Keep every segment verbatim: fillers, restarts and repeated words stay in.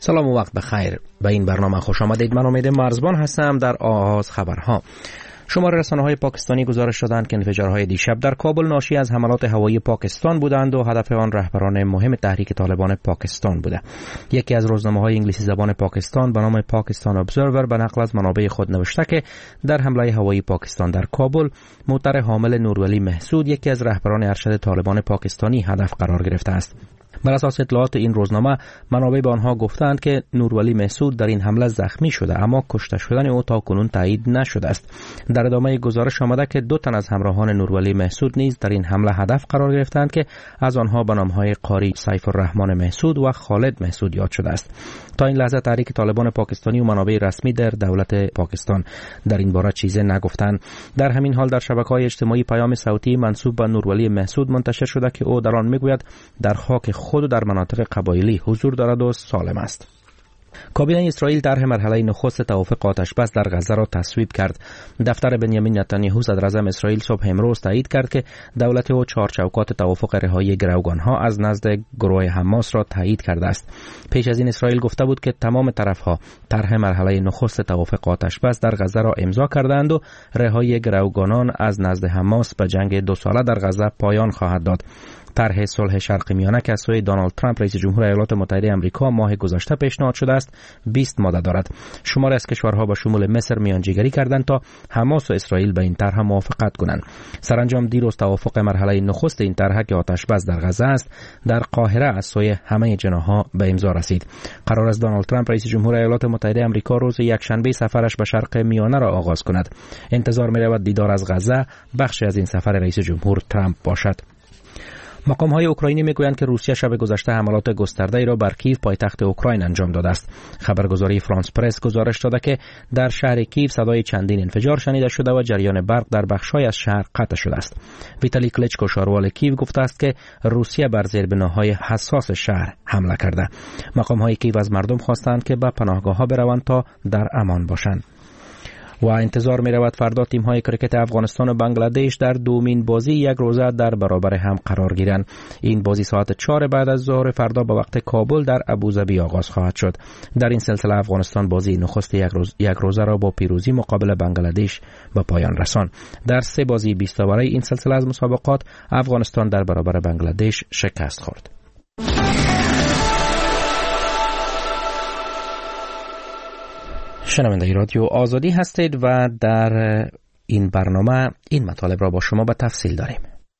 سلام و وقت بخیر. به این برنامه خوش آمدید. من امید مرزبان هستم. در آغاز خبرها: شمار رسانه‌های پاکستانی گزارش دادند که انفجارهای دیشب در کابل ناشی از حملات هوایی پاکستان بودند و هدف آن رهبران مهم تحریک طالبان پاکستان بوده. یکی از روزنامه‌های انگلیسی زبان پاکستان به نام پاکستان ابزرور به نقل از منابع خود نوشته که در حمله هوایی پاکستان در کابل موتر حامل نورولی محسود، یکی از رهبران ارشد طالبان پاکستانی، هدف قرار گرفته است. بر اساس اطلاعات این روزنامه، منابع به آنها گفتند که نورولی محسود در این حمله زخمی شده، اما کشته شدن او تا کنون تایید نشده است. در ادامه گزارش آمده که دو تن از همراهان نورولی محسود نیز در این حمله هدف قرار گرفتند که از آنها به نام‌های قاری سیف الرحمن محسود و خالد محسود یاد شده است. تا این لحظه تحریک طالبان پاکستانی و منابع رسمی در دولت پاکستان در این باره چیزی نگفتند. در همین حال در شبکه‌های اجتماعی پیام صوتی منسوب به نورولی محسود منتشر شده که او در آن میگوید در خاک خود در مناطق قبایلی حضور دارد و سالم است. کابینه اسرائیل طرح مرحله نخست توافق آتش بس در غزه را تصویب کرد. دفتر بنیامین نتانیاهو صدر اعظم اسرائیل صبح امروز تایید کرد که دولت او چهار چوکات توافق رهایی گروگانها از نزد گروه حماس را تایید کرده است. پیش از این اسرائیل گفته بود که تمام طرفها طرح مرحله نخست توافق آتش بس در غزه را امضا کردند و رهایی گروگانان از نزد حماس به جنگ دو ساله در غزه پایان خواهد داد. طرح صلح شرق میانه که از سوی دونالد ترامپ رئیس جمهور ایالات متحده آمریکا ماه گذشته پیشنهاد شده است، بیست ماده دارد. شماری از کشورها به شمول مصر میانجیگری کردند تا حماس و اسرائیل به این طرح موافقت کنند. سرانجام دیروز توافق مرحله نخست این طرح که آتش بس در غزه است در قاهره از سوی همه جناح‌ها به امضا رسید. قرار است دونالد ترامپ رئیس جمهور ایالات متحده آمریکا روز یکشنبه سفرش به شرق میانه را آغاز کند. انتظار می‌رود دیدار از غزه بخشی از این سفر رئیس جمهور ترامپ باشد. مقام‌های اوکراینی میگویند که روسیه شب گذشته حملات گسترده‌ای را بر کیف پایتخت اوکراین انجام داده است. خبرگزاری فرانس پرس گزارش داده که در شهر کیف صدای چندین انفجار شنیده شده و جریان برق در بخش‌های از شهر قطع شده است. ویتالی کلچکو شاروال کیف گفته است که روسیه بر زیربناهای حساس شهر حمله کرده. مقام‌های کیف از مردم خواستند که به پناهگاه‌ها بروند تا در امان باشند. و انتظار می رود فردا تیم های کرکت افغانستان و بنگلادش در دومین بازی یک روزه در برابر هم قرار گیرند. این بازی ساعت چهار بعد از ظهر فردا به وقت کابل در ابوظبی آغاز خواهد شد. در این سلسله افغانستان بازی نخست یک روز یک روزه را با پیروزی مقابل بنگلادش به پایان رساند. در سه بازی بیست اوره این سلسله از مسابقات افغانستان در برابر بنگلادش شکست خورد. شنونده رادیو آزادی هستید و در این برنامه این مطالب را با شما به تفصیل داریم.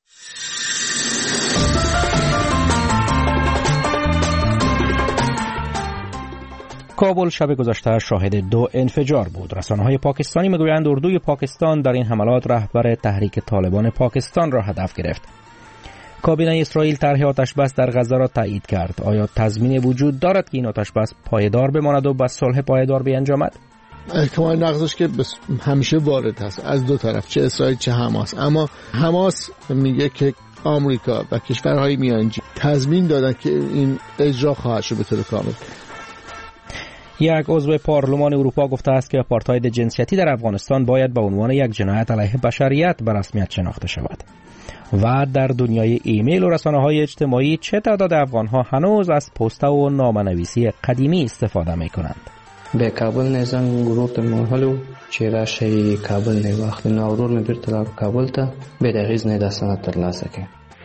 کابل شب گذشته شاهد دو انفجار بود. رسانه‌های پاکستانی میگویند اردوی پاکستان در این حملات رهبر تحریک طالبان پاکستان را هدف گرفت. کابینه اسرائیل طرح آتش بس در غزه را تایید کرد. آیا تضمین وجود دارد که این آتش بس پایدار بماند و به صلح پایدار بیانجامد؟ احتمال نقضش که همیشه وارد هست از دو طرف، چه اسرائیل چه حماس. اما حماس میگه که آمریکا و کشورهای میانجی تضمین دادن که این اجرا خواهد شد به طور کامل. یک عضو پارلمان اروپا گفته است که آپارتاید جنسیتی در افغانستان باید به عنوان یک جنایت علیه بشریت به رسمیت شناخته شود. و در دنیای ایمیل و رسانه‌های اجتماعی چه تعداد افغان‌ها هنوز از پستا و نامه‌نویسی قدیمی استفاده می‌کنند؟ به کابل نزن گروه مرحلو چرا شی کابل نه وقت نورور می برتلا کابل تا به دقیق نه دستانه ترلاسه که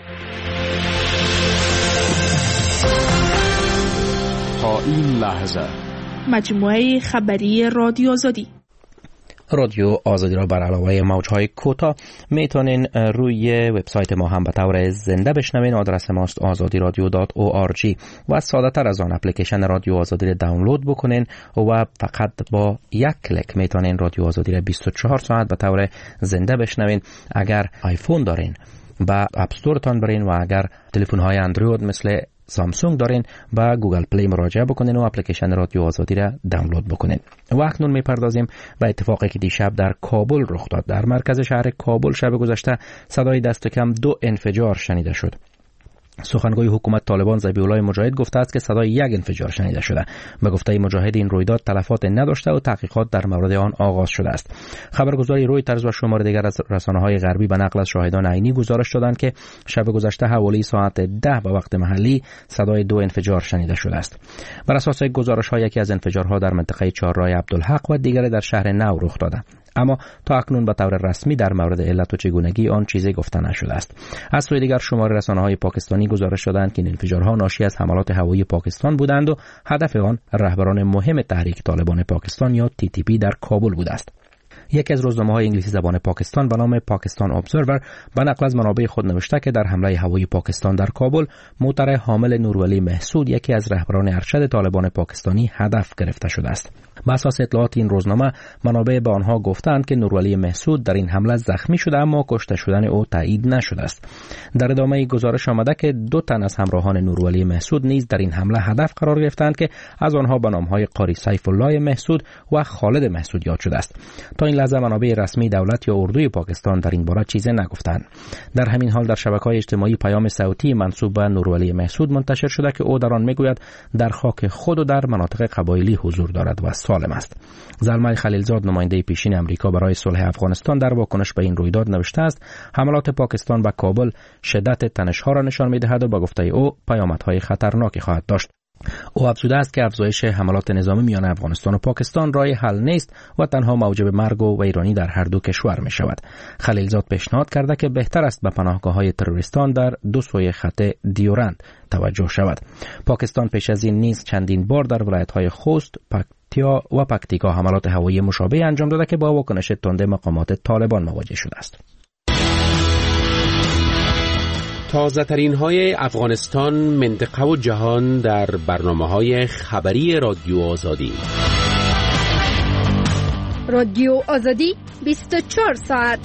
تا این لحظه مجموعه خبری رادیو آزادی رادیو آزادی را بر علاوه موج‌های کوتاه میتونین روی وبسایت ما هم به طور زنده بشنوین. آدرس ماست آزادی رادیو دات او آر جی و ساده تر از آن اپلیکیشن رادیو آزادی را دانلود بکنین و فقط با یک کلیک میتونین رادیو آزادی را بیست و چهار ساعت به طور زنده بشنوین. اگر آیفون دارین با اپ استورتان برین و اگر تلفن های اندروید مثل سامسونگ دارین با گوگل پلی مراجعه بکنین و اپلیکیشن رادیو آزادی را دانلود بکنین. و اکنون میپردازیم به اتفاقی که دیشب در کابل رخ داد. در مرکز شهر کابل شب گذشته صدای دست کم دو انفجار شنیده شد. سخنگوی حکومت طالبان ذبیح‌الله مجاهد گفته است که صدای یک انفجار شنیده شده. به گفته مجاهد این رویداد تلفات نداشته و تحقیقات در مورد آن آغاز شده است. خبرگزاری رویترز و شمار دیگر از رسانه‌های غربی به نقل از شاهدان عینی گزارش دادند که شب گذشته حوالی ساعت ده به وقت محلی صدای دو انفجار شنیده شده است. بر اساس گزارش‌ها یکی از انفجارها در منطقه چهارراه عبدالحق و دیگری در شهر نو رخ داده. اما تا اکنون به طور رسمی در مورد علت و چگونگی آن چیزی گفته نشده است. از سوی دیگر شمار رسانه‌های پاکستانی گزارش دادند که این انفجارها ناشی از حملات هوایی پاکستان بودند و هدف آن رهبران مهم تحریک طالبان پاکستان یا تی تی پی در کابل بوده است. یکی از روزنامه‌های انگلیسی زبان پاکستان به نام پاکستان ابزرور به نقل از منابع خود نوشته که در حمله هوایی پاکستان در کابل موتر حامل نورولی محسود یکی از رهبران ارشد طالبان پاکستانی هدف گرفته شده است. بر اساس اطلاعات این روزنامه منابع به آنها گفتند که نورولی محسود در این حمله زخمی شده اما کشته شدن او تایید نشده است. در ادامه گزارش آمده که دو تن از همراهان نورولی محسود نیز در این حمله هدف قرار گرفتند که از آنها به نام‌های قاری سیف الله محسود و خالد محسود یاد شده است. تا این لحظه منابع رسمی دولت یا اردوی پاکستان در این باره چیزی نگفتند. در همین حال در شبکه‌های اجتماعی پیام صوتی منسوب به نورولی محسود منتشر شده که او در آن میگوید در خاک خود و در مناطق قبایلی حضور دارد و سالم است. زلمه خلیلزاد نماینده پیشین امریکا برای صلح افغانستان در واکنش به این رویداد نوشته است حملات پاکستان به کابل شدت تنش‌ها را نشان می‌دهد و با گفته او پیامدهای خطرناکی خواهد داشت. او افزوده است که افزایش حملات نظامی میان افغانستان و پاکستان راه حل نیست و تنها موجب مرگ و ویرانی در هر دو کشور می شود. خلیلزاد پیشنهاد کرده که بهتر است به پناهگاه‌های تروریستان در دو سوی خط دیورند توجه شود. پاکستان پیش از این نیز چندین بار در ولایت‌های خوست، پکتیا و پکتیکا حملات هوایی مشابه انجام داده که با واکنش تند مقامات طالبان مواجه شده است. تازه ترین های افغانستان، منطقه و جهان در برنامه های خبری رادیو آزادی. رادیو آزادی بیست و چهار ساعت.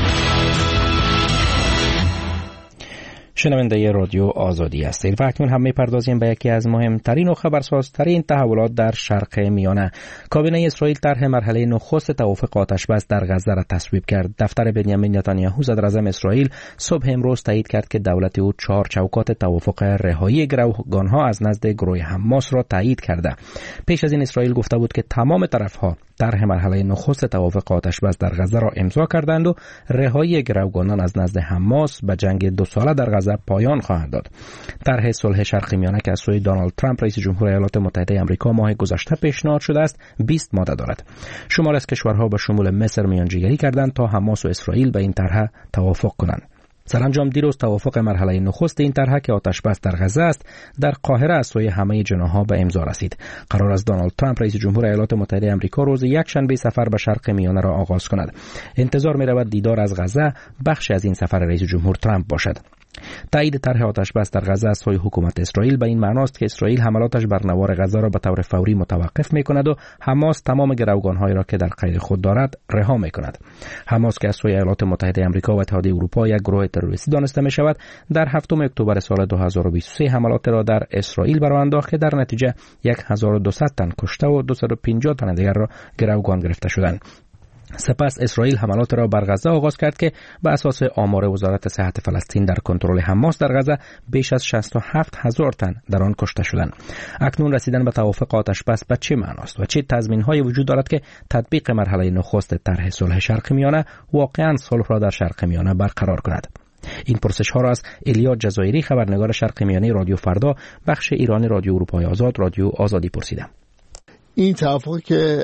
شنونده رادیو آزادی هستید و اکنون هم می‌پردازیم به یکی از مهمترین و خبرسازترین تحولات در شرق میانه. کابینه اسرائیل طرح مرحله نخست توافق آتش‌بس در غزه را تصویب کرد. دفتر بنیامین نتانیاهو صدراعظم اسرائیل صبح امروز تایید کرد که دولت او چهار چوکات توافق رهایی گروگان‌ها از نزد گروه حماس را تایید کرده. پیش از این اسرائیل گفته بود که تمام طرف‌ها طرح مرحله نخست توافق آتش‌بس در غزه را امضا کردند و رهایی گروگانان از نزد حماس به جنگ دو ساله در غزه پایان خواهد داد. طرح صلح شرق میانه که از سوی دونالد ترامپ رئیس جمهور ایالات متحده آمریکا ماه گذشته پیشنهاد شده است بیست ماده دارد. شمار از کشورها به شمول مصر میانجیگری کردند تا حماس و اسرائیل به این طرح توافق کنند. سرانجام دیروز توافق مرحله نخست این طرح که آتش‌بس در غزه است در قاهره از سوی همه جناح‌ها به امضا رسید. قرار است دونالد ترامپ رئیس جمهور ایالات متحده آمریکا روز یکشنبه سفر به شرق میانه را آغاز کند. انتظار می‌رود دیدار از غزه بخشی از این سفر رئیس جمهور ترامپ باشد. تایید طرح آتش‌بس در غزه از سوی حکومت اسرائیل به این معناست که اسرائیل حملاتش بر نوار غزه را به طور فوری متوقف می‌کند و حماس تمام گروگان‌هایی را که در قید خود دارد رها می‌کند. حماس که از سوی ایالات متحده آمریکا و اتحادیه اروپا یک گروه تروریستی دانسته می‌شود، در هفتم اکتبر سال دو هزار و بیست و سه حملات را در اسرائیل برآ انداخت که در نتیجه هزار و دویست تن کشته و دویست و پنجاه تن دیگر را گروگان گرفته شدند. سپس اسرائیل حملات را بر غزه آغاز کرد که به اساس آمار وزارت صحت فلسطین در کنترل حماس در غزه بیش از شصت و هفت هزار تن در آن کشته شدند. اکنون رسیدن به توافق آتش‌بس به چه معناست و چه تضمین‌هایی وجود دارد که تطبیق مرحله نخست طرح صلح شرق میانه واقعاً صلح را در شرق میانه برقرار کند؟ این پرسش ها را از الیا جزایری خبرنگار شرق میانه رادیو فردا بخش ایرانی رادیو اروپای آزاد رادیو آزادی پرسیدم. این توافقی که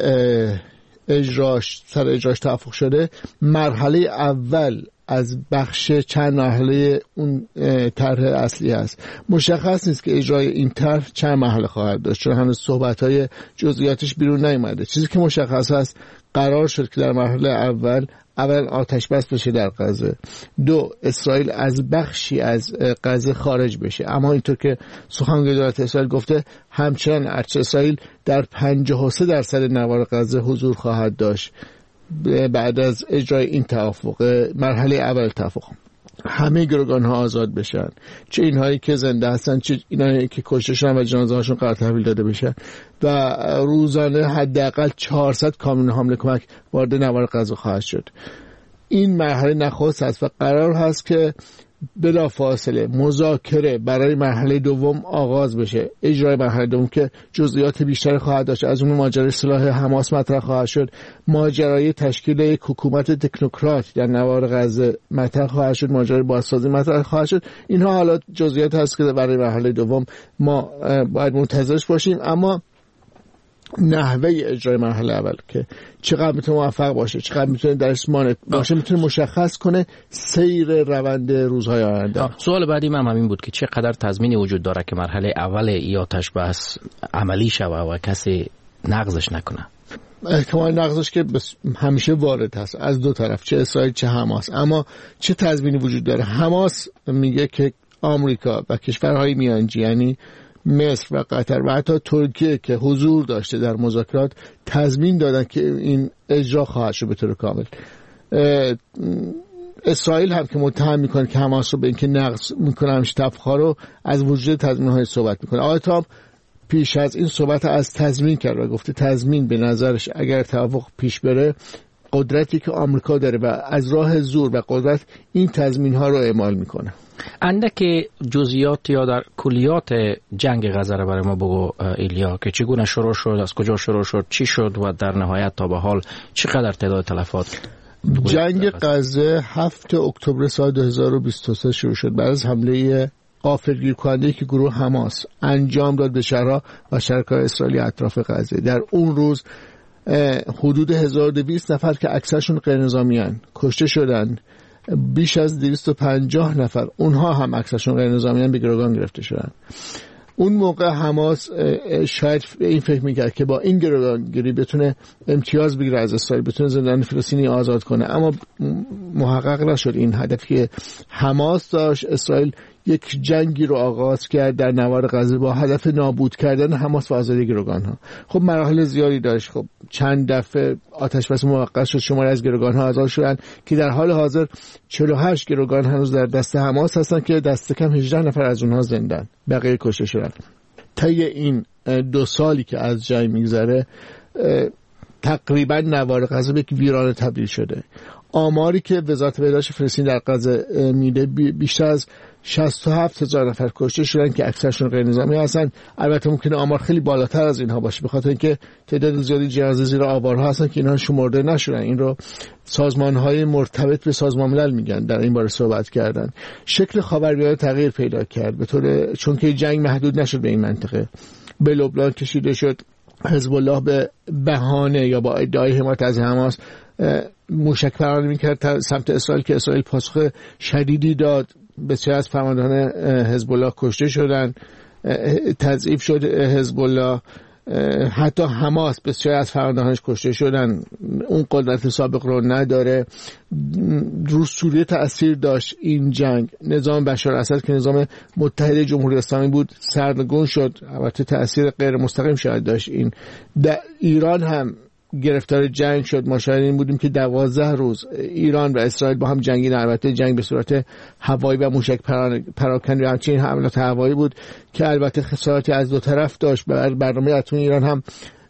اجراش سر اجراش توافق شده مرحله اول از بخش چند مرحله اون طرح اصلی است. مشخص نیست که اجرای این طرح چند مرحله خواهد داشت چون هنوز صحبت‌های جزئیاتش بیرون نیامده. چیزی که مشخص است قرار شد که در مرحله اول اول آتش بس بشه در غزه، دو اسرائیل از بخشی از غزه خارج بشه، اما اینطور که سخنگوی دولت اسرائیل گفته همچنان ارتش اسرائیل در پنجاه و سه درصد نوار غزه حضور خواهد داشت بعد از اجرای این توافق. مرحله اول توافق همه گروگان ها آزاد بشن، چه اینهایی که زنده هستن چه اینهایی که کشته شدن و جنازه هاشون قرار تحویل داده بشن و روزانه حداقل چهارصد کامیون حمل کمک وارد نوار غزه خواهد شد. این مرحله نخست است و قرار هست که بلافاصله مذاکره برای مرحله دوم آغاز بشه، اجرای مرحله دوم که جزئیات بیشتری خواهد داشت. از اون ماجرای سلاح حماس مطرح خواهد شد، ماجرای تشکیل یک حکومت تکنوکرات در نوار غزه مطرح خواهد شد، ماجرای بازسازی مطرح خواهد شد. اینها حالا جزئیات هست که برای مرحله دوم ما باید منتظرش باشیم. اما نحوه اجرای مرحله اول که چقدر میتونه موفق باشه، چقدر میتونه درش مانع باشه، میتونه مشخص کنه سیر روند روزهای آینده. سوال بعدی من همین بود که چقدر تضمینی وجود داره که مرحله اول ای آتش بس عملی شوه و کسی نقضش نکنه؟ احتمال نقضش که همیشه وارد هست از دو طرف، چه اسرائیل چه حماس. اما چه تضمینی وجود داره؟ حماس میگه که آمریکا و کشورهای میانجی یعنی مصر و قطر و حتی ترکیه که حضور داشته در مذاکرات تضمین دادن که این اجرا خواهد شد به طور کامل. اسرائیل هم که متهم میکنه که حماس رو به اینکه نقض میکنه، همیشه تفخار رو از وجود تضمین‌های صحبت میکنه. آقای ترامپ پیش از این صحبت از تضمین کرد و گفته تضمین به نظرش اگر توافق پیش بره قدرتی که آمریکا داره و از راه زور و قدرت این تضمین‌ها رو اعمال میکنه. اندک جزئیات یا در کلیات جنگ غزه رو برای ما بگو ایلیا، که چگونه شروع شد، از کجا شروع شد، چی شد و در نهایت تا به حال چقدر تعداد تلفات؟ جنگ غزه هفتم اکتبر سال دو هزار و بیست و سه شروع شد بعد از حمله غافلگیر کننده که گروه حماس انجام داد به شهرها و شهرهای اسرائیلی اطراف غزه. در اون روز حدود هزار و دویست نفر که اکثرشون غیر نظامیان کشته شدن، بیش از دویست و پنجاه نفر اونها هم اکثرشون غیر نظامیان به گروگان گرفته شدن. اون موقع حماس شاید این فکر میکرد که با این گروگانگیری بتونه امتیاز بگیره از اسرائیل، بتونه زندان فلسطینی آزاد کنه، اما محقق نشد این هدفی که حماس داشت. اسرائیل یک جنگی رو آغاز کرد در نوار غزه با هدف نابود کردن حماس و آزادی گروگان ها. خب مراحل زیادی داشت. خب چند دفعه آتش بس موقت شد، شماری از گروگان ها آزاد شدن که در حال حاضر چهل و هشت گروگان هنوز در دست حماس هستن که دست کم هجده نفر از اونها زندن، بقیه کشته شدن. طی این دو سالی که از جنگ میگذره تقریبا نوار غزه به یک ویرانه تبدیل شده. آماری که وزارت بهداشت فلسطین در غزه میده بیشتر از شصت و هفت هزار نفر کشته شدن که اکثرشون غیر نظامی هستن. البته ممکنه آمار خیلی بالاتر از اینها باشه، به خاطر اینکه تعداد زیادی جنازه زیر آوارها هستن که اینها شمرده نشدن. این رو سازمان‌های مرتبط به سازمان ملل میگن، در این باره صحبت کردن. شکل خاورمیانه تغییر پیدا کرد به طور چون که جنگ محدود نشد به این منطقه. به لبنان کشیده شد. حزب الله به بهانه یا با ادعای حمایت از حماس موشک پرانی میکرد سمت اسرائیل که اسرائیل پاسخ شدیدی داد. بسیار از فرماندهان حزب الله کشته شدن، تضعیف شد حزب الله. حتی حماس بسیار از فرماندهانش کشته شدن، اون قدرت سابق رو نداره. رو سوریه تأثیر داشت این جنگ. نظام بشار اسد که نظام متحد جمهوری اسلامی بود سرنگون شد، البته تأثیر غیر مستقیم شاید داشت این. در ایران هم گرفتار جنگ شد. ما شاهد این بودیم که دوازده روز ایران و اسرائیل با هم جنگیدن. البته جنگ به صورت هوایی و موشک پراکنی و همچنین حملات هوایی بود که البته خساراتی از دو طرف داشت. بر برنامه اتمی ایران هم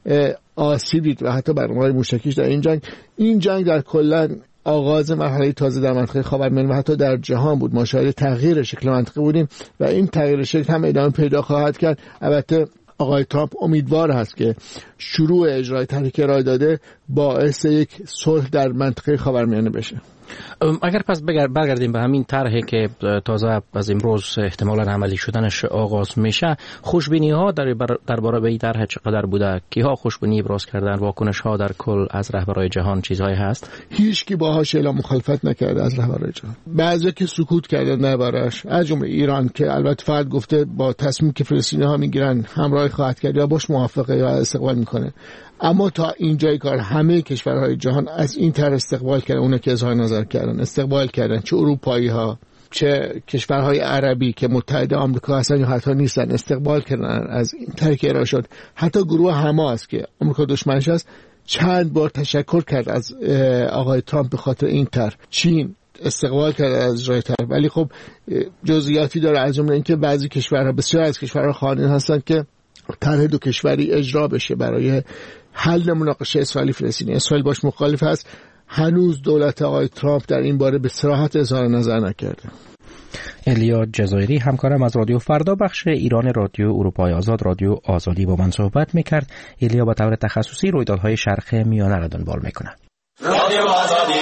آسیب دید و حتی برنامه‌های موشکیش در این جنگ. این جنگ در کلاً آغاز مرحله تازه در منطقه خاورمیانه و حتی در جهان بود. ما شاهد تغییر شکل منطقه بودیم و این تغییر شکل هم ادامه پیدا خواهد کرد. البته آقای ترامپ امیدوار هست که شروع اجرای طرحی که ارائه داده باعث یک صلح در منطقه خاورمیانه بشه. اگر پس برگردیم به همین طرحی که تازه از امروز احتمالاً عملی شدنش آغاز میشه، خوشبینی ها در درباره به این طرح چقدر بوده؟ کیها خوشبینی ابراز کردن؟ واکنش ها در کل از رهبران جهان چیزهایی هست؟ هیچ کی باهاش اعلام مخالفت نکرده از رهبران جهان. بعضی که سکوت کردن دربارش، از جمله ایران که البته فقط گفته با تصمیمی که فلسطینی ها میگیرن همراهی خواهد کرد یا باش موافقه یا استقبال میکنه. اما تا اینجای کار همه کشورهای جهان از این طرح استقبال کردن. اونا که اظهار نظر کردن استقبال کردن، چه اروپایی ها چه کشورهای عربی که متحد آمریکا هستن یا حتی نیستن، استقبال کردن از این طرحی که ارائه شد. حتی گروه حماس که آمریکا دشمنش است چند بار تشکر کرد از آقای ترامپ به خاطر این طرح. چین استقبال کرد از اجرای طرح، ولی خب جزئیاتی داره، از جمله اینکه بعضی کشورها، بسیار از کشورها خواهان هستن که طرح دو کشوری اجرا بشه برای حل مناقشه اسرائیلی فلسطینی. اسرائیل باش مخالف است. هنوز دولت آقای ترامپ در این باره به صراحت اظهار نظر نکرده. الیا جزایری همکارم از رادیو فردا بخش ایران رادیو اروپای آزاد رادیو آزادی با من صحبت میکرد. الیا با طور تخصصی رویدادهای شرق میانه را دنبال میکنه. رادیو آزادی.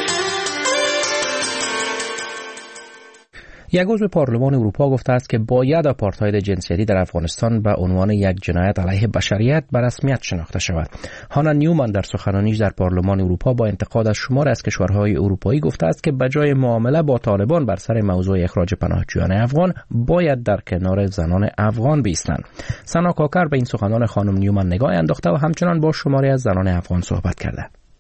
یک عضو پارلمان اروپا گفته است که باید آپارتاید جنسیتی در افغانستان به عنوان یک جنایت علیه بشریت به رسمیت شناخته شود. هانا نیومن در سخنرانیش در پارلمان اروپا با انتقاد از شمار از کشورهای اروپایی گفته است که بجای معامله با طالبان بر سر موضوع اخراج پناهجویان افغان باید در کنار زنان افغان بایستند. سنا کاکر به این سخنان خانم نیومن نگاه انداخته و همچنان با شماری از زنان افغان صحبت کرده.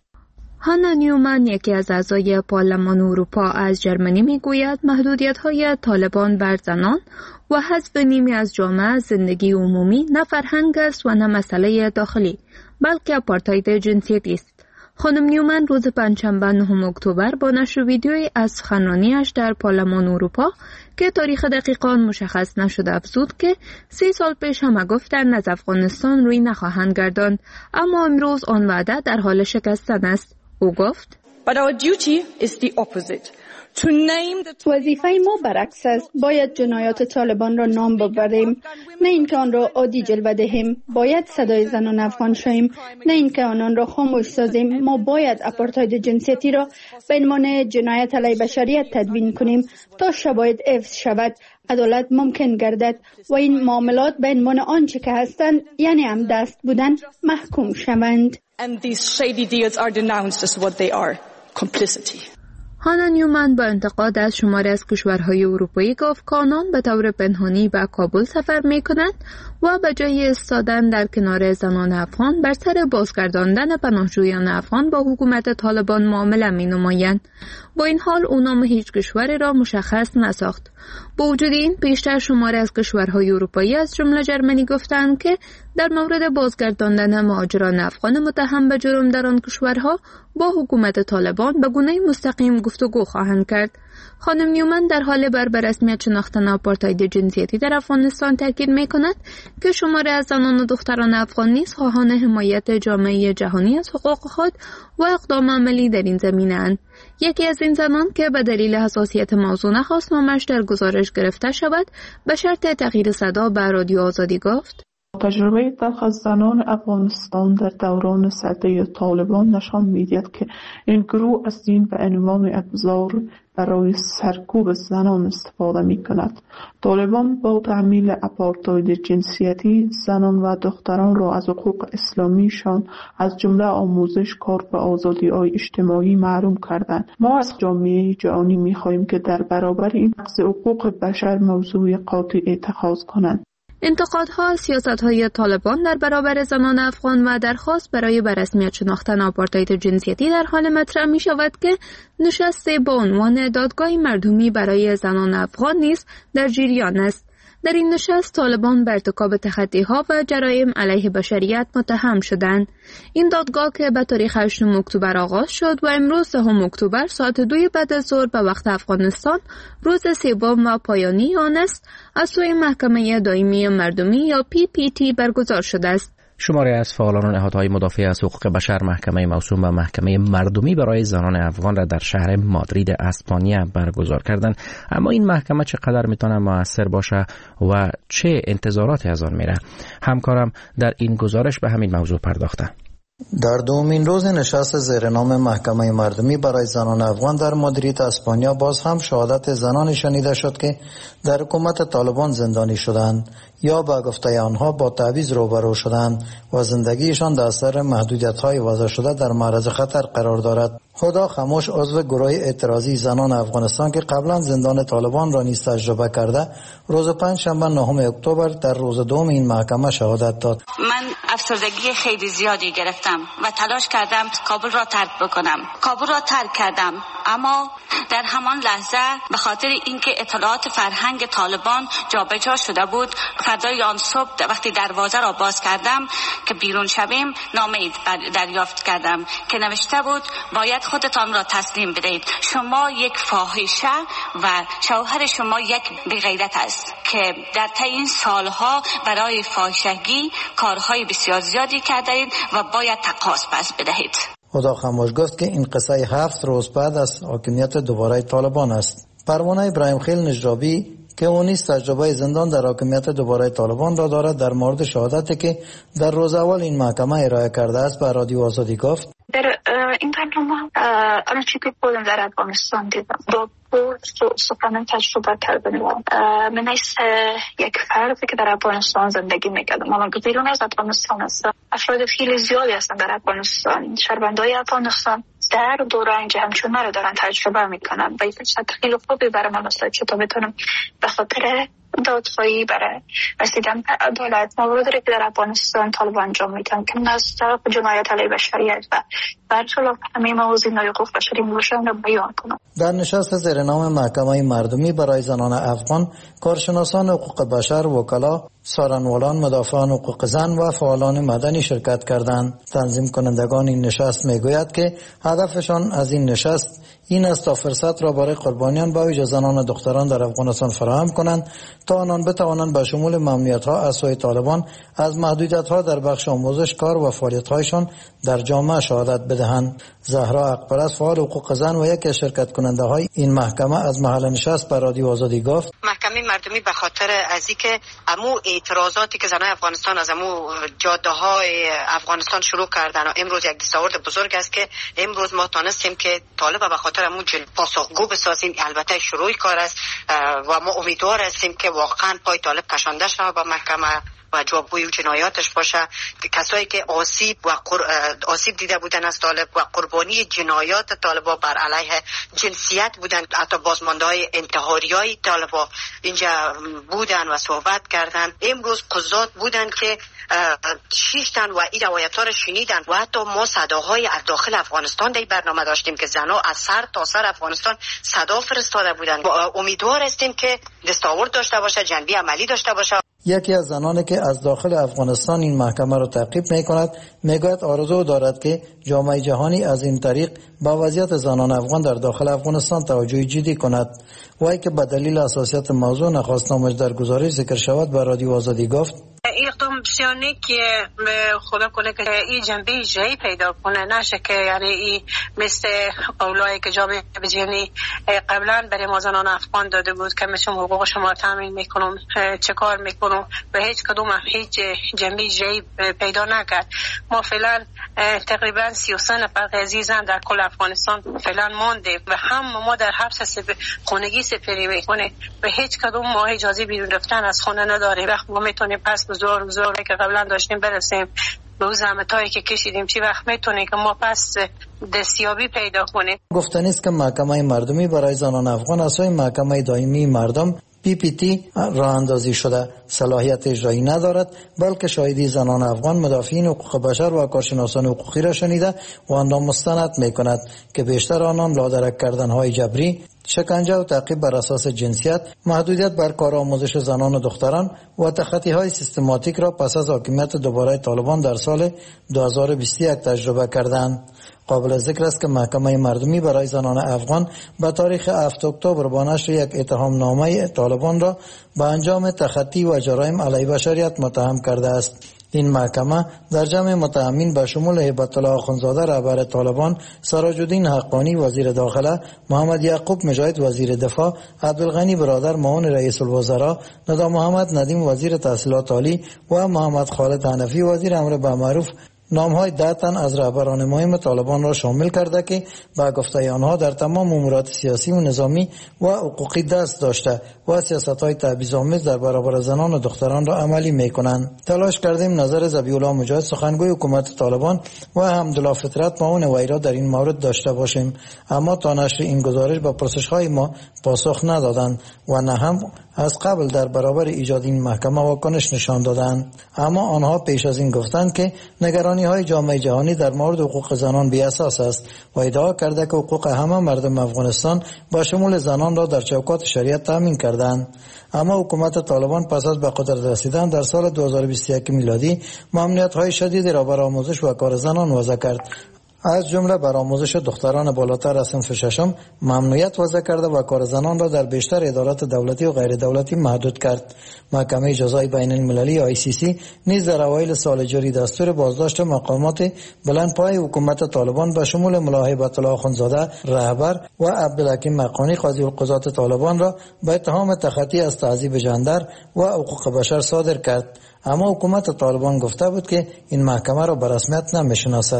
هانا نیومن یکی از اعضای پارلمان اروپا از ژرمنی میگوید محدودیت‌های طالبان بر زنان و حذف نیمی از جامعه زندگی عمومی نه فرهنگ است و نه مسئله داخلی بلکه آپارتاید جنسیتی است. خانم نیومن روز پنجشنبه نهم اکتبر با نشر ویدیویی از سخنرانی‌اش در پارلمان اروپا که تاریخ دقیق آن مشخص نشده افزود که سی سال پیش همه گفتند از افغانستان روی نخواهند گرداند، اما امروز آن وعده در حال شکستن است. او گفت But our duty is the opposite. To name the... وظیفه ما برعکس است. باید جنایات طالبان را نام ببریم، نه اینکه آن را عادی جلوه دهیم. باید صدای زنان افغان شویم، نه اینکه آنان را خاموش سازیم. ما باید آپارتاید جنسیتی را به عنوان جنایت علیه بشریت تدوین کنیم تا شواهد حفظ شود، عدالت ممکن گردد و این معاملات به عنوان آنچه که هستند، یعنی هم دست بودن، محکوم شوند. And these shady deals are denounced as what they are, complicity. هانا نیومن با انتقاد از شماری از کشورهای اروپایی گفت که آنان به طور پنهانی به کابل سفر می‌کنند و به جای ایستادن در کنار زنان افغان بر سر بازگرداندن پناهجویان افغان با حکومت طالبان معامله می‌نمایند. با این حال او نام هیچ کشوری را مشخص نساخت. با وجود این پیشتر شماری از کشورهای اروپایی از جمله ژرمنی گفتند که در مورد بازگرداندن مهاجران افغان متهم به جرم در آن کشورها با حکومت طالبان به گونه مستقیم گفتگو خواهند کرد. خانم نیومن در حال بر رسمیت شناختن آپارتاید جنسیتی در افغانستان تاکید می‌کند که شماری از زنان و دختران افغان نیز خواهان حمایت جامعه جهانی از حقوق خود و اقدام عملی در این زمینه‌اند. یکی از این زنان که به دلیل حساسیت موضوع نخواست نامش در گزارش گرفته شود، به شرط تغییر صدا به رادیو آزادی گفت: تجربه تلخ از زنان افغانستان در دوران سده طالبان نشان می‌دهد که این گروه از دین به عنوان ابزار برای سرکوب زنان استفاده می‌کند. طالبان با تعمیل آپارتاید جنسیتی زنان و دختران را از حقوق اسلامیشان از جمله آموزش، کار و آزادی‌های اجتماعی محروم کردند. ما از جامعه جهانی می‌خواهیم که در برابر این نقض حقوق بشر موضوع قاطع اتخاذ کنند. انتقادها سیاست‌های طالبان در برابر زنان افغان و درخواست برای به رسمیت شناختن آپارتاید جنسیتی در حال مطرح می‌شود که نشست با عنوان دادگاه مردمی برای زنان افغان نیز در جریان است. در این نشست طالبان به ارتکاب تخطی‌ها و جرایم علیه بشریت متهم شدند. این دادگاه که به تاریخ هشتم اکتبر آغاز شد و امروز دهم اکتبر ساعت دو بعد از ظهر به وقت افغانستان روز سوم و پایانی آن است، از سوی محکمه دائمی مردمی یا پی پی تی برگزار شده است. شماری از فعالان و نهادهای مدافع از حقوق بشر محکمه موسوم به محکمه مردمی برای زنان افغان را در شهر مادرید اسپانیا برگزار کردند. اما این محکمه چقدر میتونه موثر باشه و چه انتظاراتی از آن میره؟ همکارم در این گزارش به همین موضوع پرداخته. در دومین روز نشست زیرنام محکمه مردمی برای زنان افغان در مادرید اسپانیا باز هم شهادت زنانی شنیده شد که در حکومت طالبان زندانی شدند یا به گفته آنها با تعویض روبرو شدند و زندگیشان در اثر محدودیت‌های وضع شده در معرض خطر قرار دارد. هدا خاموش عضو گروه اعتراضی زنان افغانستان که قبلا زندان طالبان را نیز تجربه کرده، روز پنجشنبه نهم اکتبر در روز دوم این محکمه شهادت داد. من افسردگی خیلی زیادی گرفتم و تلاش کردم کابل را ترک بکنم. کابل را ترک کردم، اما در همان لحظه به خاطر اینکه اطلاعات فرهنگ طالبان جابجا شده بود، فردای آن صبح وقتی دروازه را باز کردم که بیرون شویم، نامه دریافت کردم که نوشته بود باید خودتان را تسلیم بدهید. شما یک فاحشه و شوهر شما یک بی‌غیرت است که در طی این سالها برای فاحشگی کارهای بسیار زیادی کردید و باید تقاص پس بدهید. خدا خاموش گفت که این قصه هفت روز بعد از حاکمیت دوباره طالبان است. پروانه ابراهیم خیل نجرابی که او نیز تجربه زندان در حاکمیت دوباره طالبان را دارد، در مورد شهادتی که در روز اول این محکمه ارائه کرده است به رادیو آزادی گفت: در این برنامه آنچه که خودم در افغانستان دیدم با بود سخنان تجربه کردن من از یک فردی که در افغانستان زندگی میکردم. الان که بیرون از افغانستان هستم، افراد خیلی زیادی هستن در افغانستان، شهروندای افغانستان در دورنج همچون مرا دارن تجربه میکنن و این فرصت خیلی خوبی برای من است که تا بتونم به خاطر دادخواهی برای رسیدن به عدالت مواردی که در افغانستان طالبان انجام میدن که من از طرف جنایت علیه بشریت و برخلاف همه موازین حقوق بشری موشن را بیان کنم. در نشست زیر نام محکمه مردمی برای زنان افغان، کارشناسان حقوق بشر، وکلا، سارنوالان، مدافعان حقوق زن و فعالان مدنی شرکت کردند. تنظیم کنندگان این نشست میگوید که هدفشان از این نشست این است تا فرصت را برای قربانیان به ویژه زنان و دختران در افغانستان فراهم کنند تا آنان بتوانند به شمول ممنوعیت‌ها از سوی طالبان از محدودیت‌ها در بخش آموزش، کار و فعالیت‌هایشان در جامعه شهادت بدهند. زهرا اقبرست، فعال حقوق زن و یکی از شرکت کننده های این محکمه، از محل نشست به رادیو آزادی گفت: محکمه مردمی به خاطر از اینکه امو اعتراضاتی که زنان افغانستان از امو جاده های افغانستان شروع کردن و امروز یک دستاورد بزرگ است که امروز ما تانستیم که طالب به خاطر امو پاسخگو بسازیم. البته شروع کار است و ما امیدوار هستیم که واقعا پای طالب کشانده شود به محکمه و جوابگوی و جنایاتش باشه. کسایی که آسیب و آسیب دیده بودن از طالب و قربانی جنایات طالبا بر علیه جنسیت بودن، حتی بازماندهای انتحاریای طالبا اینجا بودن و صحبت کردن. امروز قضات بودن که شیشتن و این روایت‌ها رو شنیدن و حتی ما صداهای از داخل افغانستان در برنامه داشتیم که زنها از سر تا سر افغانستان صدا فرستاده بودن. امیدوار هستیم که دستاورد داشته باشه، جنبه عملی داشته باشه. یکی از زنانی که از داخل افغانستان این محکمه را تعقیب می کند میگوید آرزو دارد که جامعه جهانی از این طریق با وضعیت زنان افغان در داخل افغانستان توجه جدی کند. وی که به دلیل حساسیت موضوع نخواست نامش در گزارش ذکر شود به رادیو آزادی گفت: اقدام بسیاری که خدا کنه که این جنبه جایی پیدا کنه، نشه که یعنی این مثل قولایی که جامعه بجنی قبلا برای ما زنان افغان داده بود که مثل حقوق شما تامین میکنم، چه کار میکنم، به هیچ کدوم هیچ جنبه جایی پیدا نکرد. ما فعلا تقریبا سی و سه نفر عزیزان در کل افغانستان فعلا مانده و هم ما در حبس خانگی سپری میکنه و هیچ کدوم ما اجازه بیرون رفتن از خانه نداریم. وقت ما میتونیم پس زور زور که قبلا داشتیم برسیم به اون زحمتایی که کشیدیم، چی وقت میتونه که ما پس دستیابی پیدا کنیم. گفتنی است که محکمه مردمی برای زنان افغان از سوی محکمه دائمی مردم پی پی تی راه اندازی شده، صلاحیت اجرایی ندارد، بلکه شاهدی زنان افغان، مدافعین حقوق بشر و کارشناسان حقوقی را شنیده و آن را مستند میکند که بیشتر آنان لادرک کردن های جبری، شکنجه و تعقیب بر اساس جنسیت، محدودیت بر کار آموزش زنان و دختران و تخطی های سیستماتیک را پس از حاکمیت دوباره طالبان در سال دو هزار و بیست و یک تجربه کردند. قابل ذکر است که محکمه مردمی برای زنان افغان به تاریخ هفتم اکتبر با نشر یک اتهام نامه طالبان را به انجام تخطی و جرایم علیه بشریت متهم کرده است. این محکمه در جمع متهمین به شمول هیبت الله آخوندزاده رهبر طالبان، سراج الدین حقانی وزیر داخله، محمد یعقوب مجاهد وزیر دفاع، عبدالغنی برادر معاون رئیس الوزراء، ندا محمد ندیم وزیر تحصیلات عالی و محمد خالد حنفی وزیر امر بالمعروف نام‌های ده تن از رهبران مهم طالبان را شامل کرده که با گفته آنها در تمام امورات سیاسی و نظامی و حقوقی دست داشته و سیاست‌های تبعیض‌آمیز در برابر زنان و دختران را عملی می‌کنند. تلاش کردیم نظر ذبیح‌الله مجاهد سخنگوی حکومت طالبان و حمدالله فطرت معاون وی را در این مورد داشته باشیم، اما تا نشر این گزارش به پرسش‌های ما پاسخ ندادند و نه هم از قبل در برابر ایجاد این محکمه واکنش نشان دادند. اما آنها پیش از این گفتند که نگرانی های جامعه جهانی در مورد حقوق زنان بی اساس است و ادعا کرده که حقوق همه مردم افغانستان با شمول زنان را در چوکات شریعت تامین کردند. اما حکومت طالبان پس از به قدرت رسیدن در سال دو هزار و بیست و یک میلادی ممنوعیت های شدیدی را بر آموزش و کار زنان وضع کرد. از جمله بر آموزش دختران بالاتر از صنف ششم ممنوعیت وضع کرده و کار زنان را در بیشتر ادارات دولتی و غیر دولتی محدود کرد. محکمه جزای بین المللی آی سی سی نیز در اوایل سال جاری دستور بازداشت مقامات بلندپایه حکومت طالبان به شمول ملا هیبت الله اخوندزاده رهبر و عبدالحکیم مقانی قاضی القضات طالبان را به اتهام تخطی از تعذیب جندر و حقوق بشر صادر کرد. اما حکومت طالبان گفته بود که این محکمه را به رسمیت نمی‌شناسد.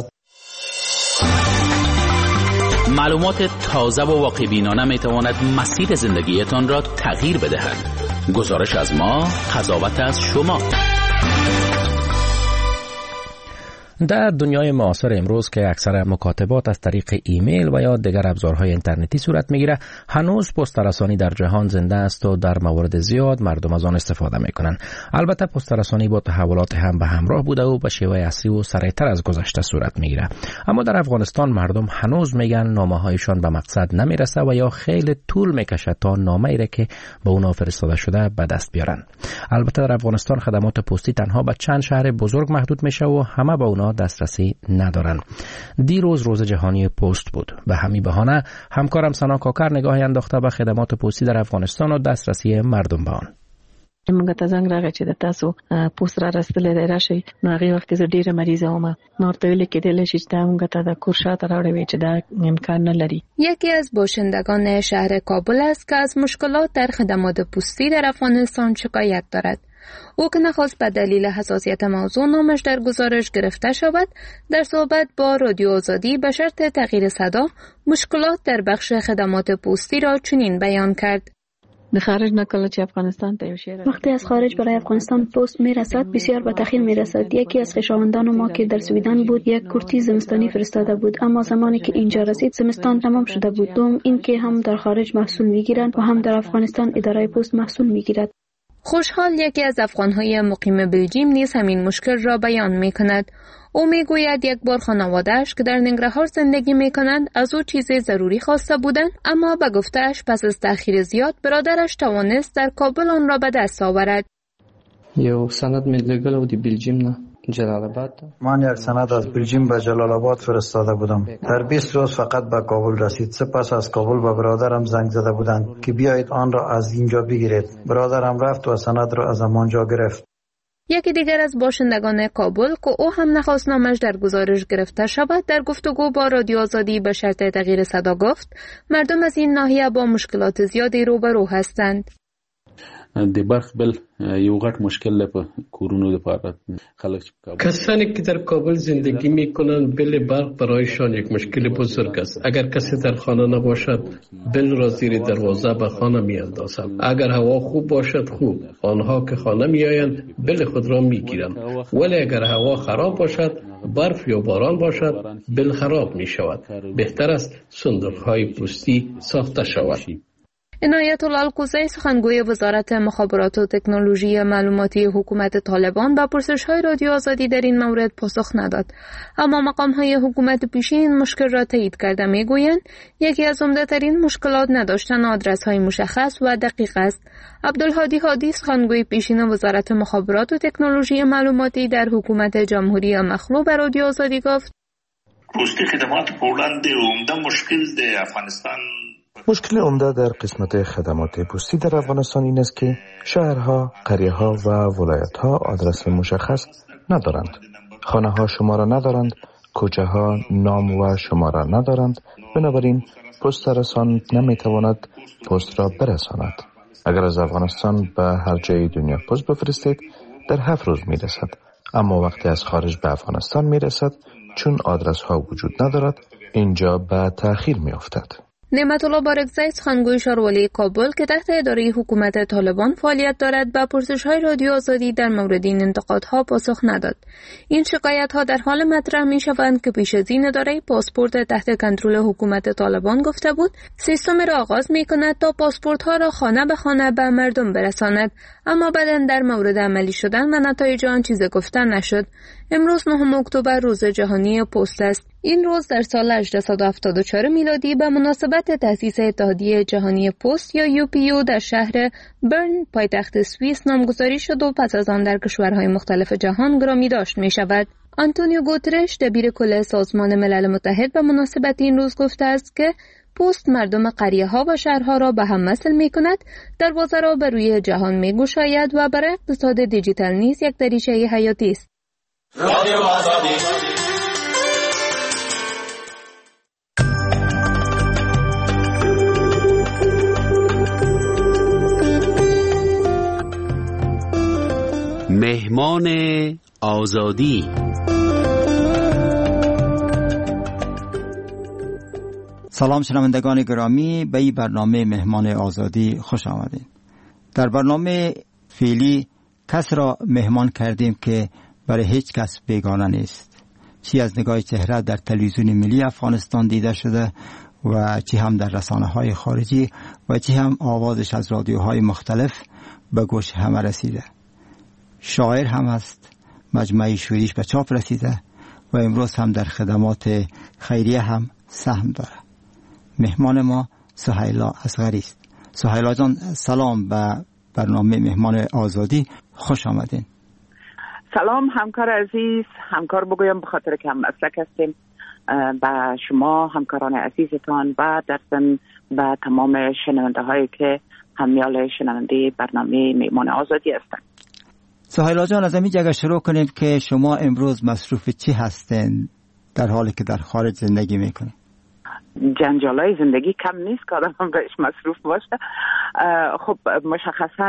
معلومات تازه و واقع بینانه می تواند مسیر زندگیتان را تغییر بدهد. گزارش از ما، قضاوت از شما. در دنیای معاصر امروز که اکثر مکاتبات از طریق ایمیل و یا دیگر ابزارهای اینترنتی صورت میگیره، هنوز پست رسانی در جهان زنده است و در موارد زیاد مردم از آن استفاده میکنن. البته پست رسانی با تحولات هم به همراه بوده و به شیوه اصلی و سریعتر از گذشته صورت میگیره. اما در افغانستان مردم هنوز میگن نامه هایشان به مقصد نمیرسه و یا خیلی طول میکشه تا نامه ای که به اونا فرستاده شده به دست بیارن. البته در افغانستان خدمات پستی تنها به چند شهر بزرگ محدود میشه و همه به اونا دسترسی ندارن. دیروز روز جهانی پست بود. به همین بهانه همکارم سنا کاکر نگاهی انداخته به خدمات پستی در افغانستان و دسترسی مردم به آن. موږ ته زنګ راغی چې د تاسو پوسټ را رسېدلې دی راشي. نو هغې وخت زه ډېره مریضه وم. نو ورته ویلې کېدلی شي چې دا موږ ته د کور شاته راوړی وی چې دا امکان نه لري. یکی از باشندگان شهر کابل است که از مشکلات در خدمات پستی در افغانستان شکایت دارد. او که نخواست به دلیل حساسیت موضوع نامش در گزارش گرفته شود، در صحبت با رادیو آزادی به شرط تغییر صدا مشکلات در بخش خدمات پستی را چنین بیان کرد. خارج نکله چې افغانستان ته یو شی وقتی از خارج برای افغانستان پست میرسد بسیار به تأخیر میرسد. یکی از خویشاوندان ما که در سویدن بود یک کرتی زمستانی فرستاده بود، اما زمانی که اینجا رسید زمستان تمام شده بود. دوم این که هم در خارج محصول میگیرند و هم در افغانستان اداره پست محصول میگیرد. خوشحال یکی از افغانهای مقیم بلژیم نیز همین مشکل را بیان میکند. او میگوید یک بار خانواده‌اش که در ننگرهار زندگی میکنند از او چیز ضروری خواسته بودند، اما به گفته‌اش پس از تأخیر زیاد برادرش توانست در کابل آن را به دست آورد. یو سند مې لګلو دی بلژیم نه جلال آباد. من یک سند از بلژیم به جلال آباد فرستاده بودم. در بیست روز فقط به کابل رسید. سپس از کابل به برادرم زنگ زده بودند که بیایید آن را از اینجا بگیرید. برادرم رفت و سند را از همانجا گرفت. یکی دیگر از باشندگان کابل که او هم نخواست نامش در گزارش گرفته شود، در گفتگو با رادیو آزادی به شرط تغییر صدا گفت مردم از این ناحیه با مشکلات زیادی روبرو هستند. د برق بل یو غټ مشکل ده په کورونو لپاره خلک کسانی که در کابل زندگی میکنند بل برق برایشان یک مشکل بزرگ است. اگر کسی در خانه نباشد بل را زیر دروازه به خانه میاندازند. اگر هوا خوب باشد خوب، آنها که خانه میآیند بل خود را میگیرند، ولی اگر هوا خراب باشد، برف یا باران باشد، بل خراب می شود. بهتر است صندوق های پستی ساخته شود. عنایت الله القوزی سخنگوی وزارت مخابرات و تکنولوژی معلوماتی حکومت طالبان به پرسش‌های رادیو آزادی در این مورد پاسخ نداد، اما مقام‌های حکومت پیشین این مشکل را تایید کرده می‌گویند یکی از عمده‌ترین مشکلات نداشتن آدرس‌های مشخص و دقیق است. عبدالهادی هادی سخنگوی پیشین وزارت مخابرات و تکنولوژی معلوماتی در حکومت جمهوری مخلوع به رادیو آزادی گفت: پستی خدمات په وړاندې عمده مشکل د افغانستان مشکل عمده در قسمت خدمات پستی در افغانستان این است که شهرها، قریه‌ها و ولایت‌ها آدرس مشخص ندارند. خانه‌ها شماره ندارند، کوچه‌ها نام و شماره ندارند. بنابراین پست رسان نمی‌تواند پست را برساند. اگر از افغانستان به هر جای دنیا پست بفرستید در هفت روز می‌رسد. اما وقتی از خارج به افغانستان می‌رسد، چون آدرس‌ها وجود ندارد، اینجا به تأخیر می‌افتد. نعمت الله بارکزی سخنگوی شاروالی کابل که تحت اداره حکومت طالبان فعالیت دارد به پرسش‌های رادیو آزادی در مورد این انتقادها پاسخ نداد. این شکایت‌ها در حال مطرح می‌شوند که پیش از این اداره پاسپورت تحت کنترل حکومت طالبان گفته بود سیستم را آغاز می‌کند تا پاسپورت‌ها را خانه به خانه به مردم برساند، اما بعداً در مورد عملی شدن و نتایج آن چیزی گفته نشد. امروز نهم اکتبر روز جهانی پست است. این روز در سال هجده هفتاد و چهار میلادی به مناسبت تأسیس اتحادیه جهانی پست یا یو پی او در شهر برن پایتخت سوئیس نامگذاری شد و پس از آن در کشورهای مختلف جهان گرامی داشت می شود. آنتونیو گوترش دبیر کل سازمان ملل متحد به مناسبت این روز گفته است که پست مردم قریه ها و شهرها را به هم وصل می کند، دروازه را به روی جهان می گشاید و برای اقتصاد دیجیتال نیز یک دریچه حیاتی است. رادیو آزادی. مهمان آزادی. سلام شنوندگان گرامی، به این برنامه مهمان آزادی خوش آمدید. در برنامه فعلی کس را مهمان کردیم که برای هیچ کس بیگانه نیست، چی از نگاه چهره در تلویزیون ملی افغانستان دیده شده و چی هم در رسانه های خارجی و چی هم آوازش از رادیوهای مختلف به گوش همه رسیده. شاعر هم است، مجموعه شعریش به چاپ رسیده و امروز هم در خدمات خیریه هم سهم داره. مهمان ما سهیلا اصغری است. سهیلا جان سلام به برنامه مهمان آزادی، خوش آمدین. سلام همکار عزیز، همکار بگویم به خاطر که هم مسلک هستیم، به شما همکاران عزیزتان و در ضمن به تمام شنونده هایی که همیال شنونده برنامه مهمان آزادی هستند. سهیلا جان از همین جگه شروع کنیم که شما امروز مصروف چی هستین در حالی که در خارج زندگی میکنید؟ جنجالای زندگی کم نیست که آدم بهش مصروف باشه. خب مشخصا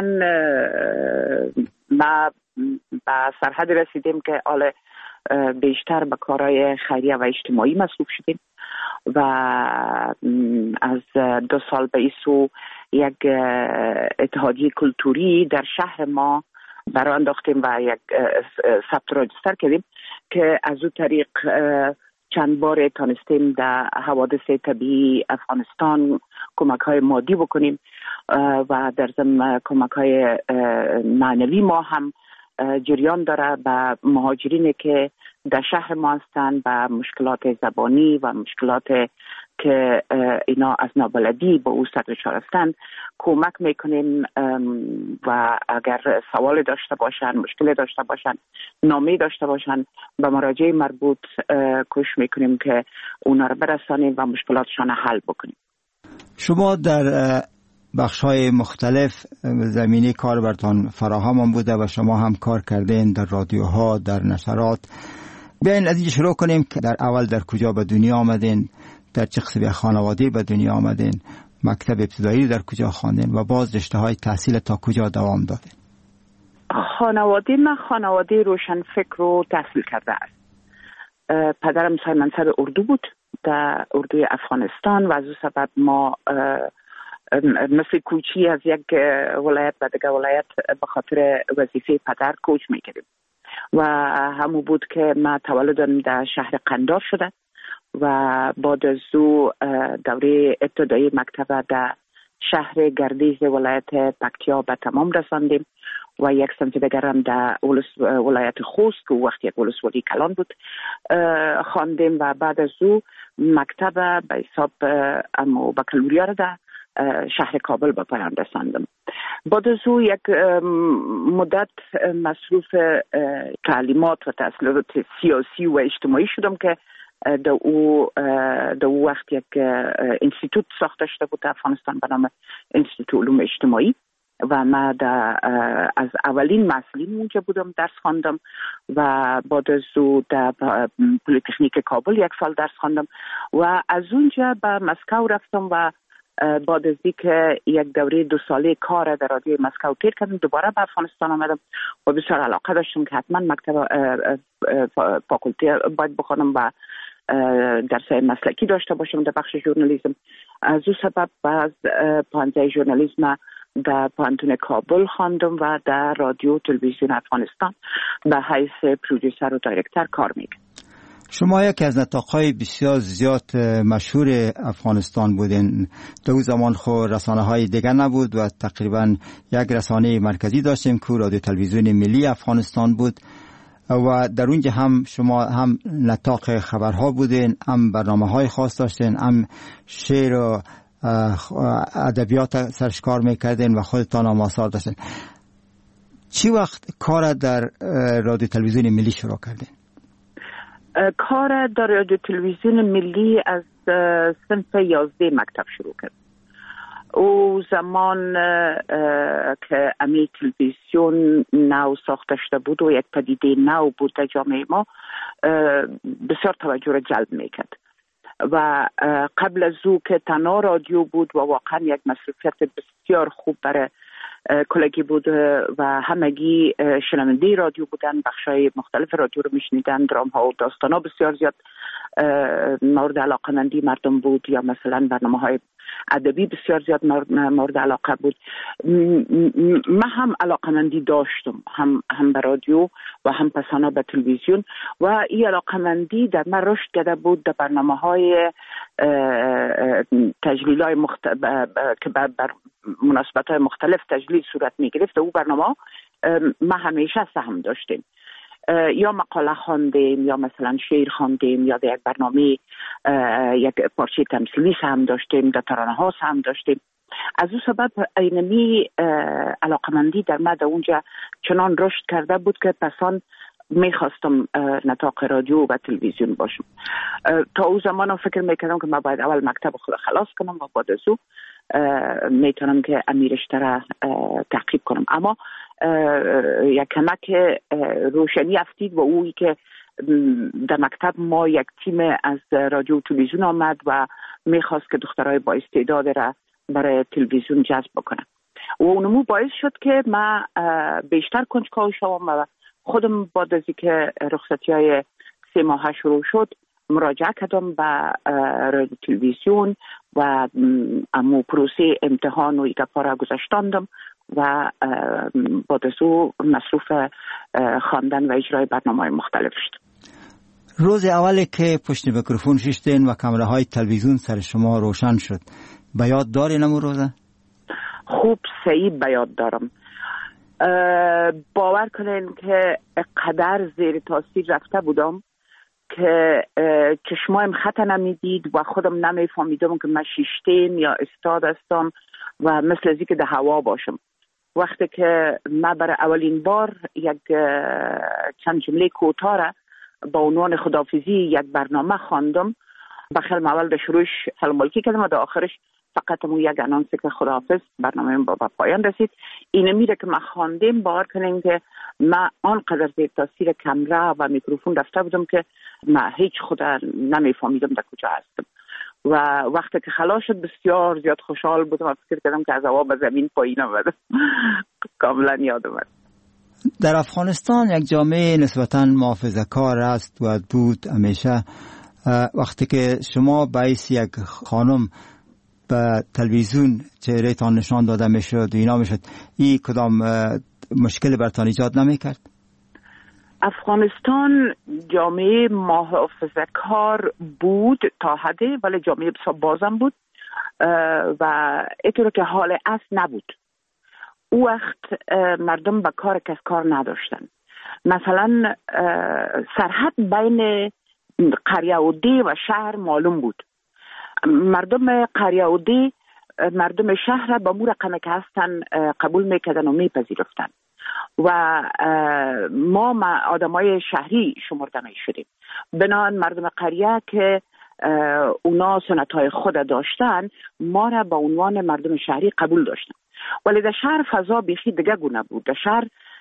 ما به سرحد رسیدیم که حالا بیشتر به کارهای خیریه و اجتماعی مصروف شدیم و از دو سال به این سو یک اتحادیه کلتوری در شهر ما برای انداختیم و یک ثبت راجستر کردیم که از اون طریق چند بار تانستیم در حوادث طبیعی افغانستان کمک های مادی بکنیم و در ضمن کمک های معنوی ما هم جریان داره به مهاجرینی که در شهر ما هستند، به مشکلات زبانی و مشکلات که اینا از نابلدی به او سر دچار هستند کمک میکنیم و اگر سوال داشته باشن، مشکل داشته باشن، نامه داشته باشن، به مراجع مربوط کوشش میکنیم که اونا رو برسانیم و مشکلاتشان حل بکنیم. شما در بخش‌های مختلف زمینه کار براتون فراهم بوده و شما هم کار کردین در رادیوها، در نشرات. بیاین از اینجا شروع کنیم که در اول در کجا به دنیا آمدین، در چه قسم خانواده به دنیا آمدین، مکتب ابتدایی در کجا خواندین و باز رشته‌های تحصیل تا کجا دوام دادین؟ خانواده من خانواده روشن فکر و تحصیل کرده است. پدرم صاحب منصب اردو بود در اردوی افغانستان و از اون سبب ما مثل کوچی از یک ولایت به دیگر ولایت به خاطر وظیفه پدر کوچ میکردیم و همون بود که من تولدم در شهر قندار شده و بعد از او دوره ابتدایی مکتب در شهر گردیز ولایت پکتیا به تمام رساندیم و یک سمت دیگر هم در ولایت خوست که وقت یک ولسوالی کلان بود خواندیم و بعد از او مکتب به حساب امو بکالوریا را در شهر کابل به پایان رساندم. بعد از او یک مدت مصروف تعلیمات و تحصیلات سیاسی و اجتماعی شدم که در او در او وقت یک انستیتوت ساخته شده بود در افغانستان به نام انستیتوت علوم اجتماعی و من در از اولین مسئولین اونجا بودم، درس خواندم و بعد از او در پلی‌تکنیک کابل یک سال درس خواندم و از اونجا به مسکو رفتم و بعد از اینکه یک دوره دو ساله کار در رادیوی مسکو تیر کردم دوباره به افغانستان آمدم و بسیار علاقه داشتم که حتما مکتب فاکولتی باید بخوانم و درسای مسلکی داشته باشم در بخش ژورنالیسم. از او سبب بعد پانزده ژورنالیسم در پانتون کابل خواندم و در رادیو تلویزیون افغانستان به حیث پرودوسر و دایرکتر کار میکنم. شما یکی از نطاق‌های بسیار زیاد مشهور افغانستان بودین. در اون زمان خود رسانه‌های دیگر نبود و تقریبا یک رسانه مرکزی داشتیم که رادیو تلویزیون ملی افغانستان بود و در اونجا هم شما هم نطاق خبرها بودین، هم برنامه‌های خاص داشتین، هم شعر و ادبیات سرش کار میکردین و خودتان هم آثار داشتین. چی وقت کار در رادیو تلویزیون ملی شروع کردین؟ کار در رادیو تلویزیون ملی از صنف یازده مکتب شروع کرد. او زمان که امی تلویزیون نو ساخته شده بود و یک پدیده نو بود در جامعه ما، بسیار توجه را جلب میکرد و قبل از او که تنها رادیو بود و واقعا یک مصروفیت بسیار خوب برای کلگی بود و همگی شنونده رادیو بودن، بخشای مختلف رادیو رو میشنیدن، درام ها و داستان ها بسیار زیاد مورد علاقمندی مردم بود، یا مثلا برنامه های ادبی بسیار زیاد مورد علاقه بود. من هم علاقمندی داشتم، هم هم به رادیو و هم پسانا به تلویزیون، و این علاقمندی در من رشد کرده بود در برنامه های تجلیل های مخت... که بر مناسبت های مختلف تجلیل صورت می گرفت. او برنامه ما همیشه سهم داشتیم، یا مقاله خواندیم یا مثلا شعر خواندیم یا در یک برنامه یک پارچه تمثیلی سهم داشتیم، در ترانه ها سهم داشتیم. از او سبب اینمی علاقمندی در من در اونجا چنان رشد کرده بود که پسان میخواستم نطاق رادیو و تلویزیون باشم. تا او زمان فکر میکردم که من باید اول مکتب خود خلاص کنم و بعد از او میتونم که امیرشتر را تعقیب کنم. اما یک کمک روشنی افتید و اویی که در مکتب ما یک تیم از رادیو و تلویزیون آمد و میخواست که دخترای با استعداد را برای تلویزیون جذب بکنم و اونمو باعث شد که من بیشتر کنجکاو شوم و خودم بعد از اینکه رخصتی های سه ماه شروع شد مراجعه کردم به رادیو تلویزیون و امو پروسه امتحان و ایگه پارا گذاشتاندم و بعد از او مصروف خواندن و اجرای برنامه‌های مختلف شد. روز اولی که پشت میکروفون ششتین و کامره های تلویزیون سر شما روشن شد، به یاد داری نمو روزه؟ خوب صحیح به یاد دارم. باور کنین که قدر زیر تاثیر رفته بودم که چشمایم خط نمیدید و خودم نمیفهمیدم که من شیشتین یا استاد هستم و مثل ازی که در هوا باشم. وقتی که من برای اولین بار یک چند جمله کوتاه را با عنوان خداحافظی یک برنامه خواندم، بخیر اول در شروعش سلام علیکی کردم و در آخرش فقط مو یک انانس که خداحافظ، برنامه با پایان رسید. اینه میره که من خواندم، باور کنین که من آنقدر زیر تاثیر کامera و میکروفون رفته بودم که من هیچ خود نمیفهمیدم در کجا هستم و وقتی که خلاص شد بسیار زیاد خوشحال بودم و فکر کردم که از هوا به زمین پایین آمدم. کاملا یادم اومد. در افغانستان یک جامعه نسبتاً محافظه‌کار است و بود همیشه. وقتی که شما باعث یک خانم به تلویزیون چهره تان نشان داده میشد و اینا میشد، این کدام مشکل برتان ایجاد نمیکرد؟ افغانستان جامعه محافظه‌کار بود تا حدی، ولی جامعه بسیار بازم بود و اینطور که حال اصل نبود. او وقت مردم به کار کس کار نداشتن. مثلا سرحد بین قریه و دی و شهر معلوم بود. مردم قریه و دی مردم شهر با مو رقم که هستن قبول میکردن و میپذیرفتن و ما آدمای شهری شمرده میشدیم. بنابراین مردم قریه که اونا سنتهای خود داشتن ما را به عنوان مردم شهری قبول داشتن، ولی در شهر فضا بیخی دیگه گونه بود. در شهر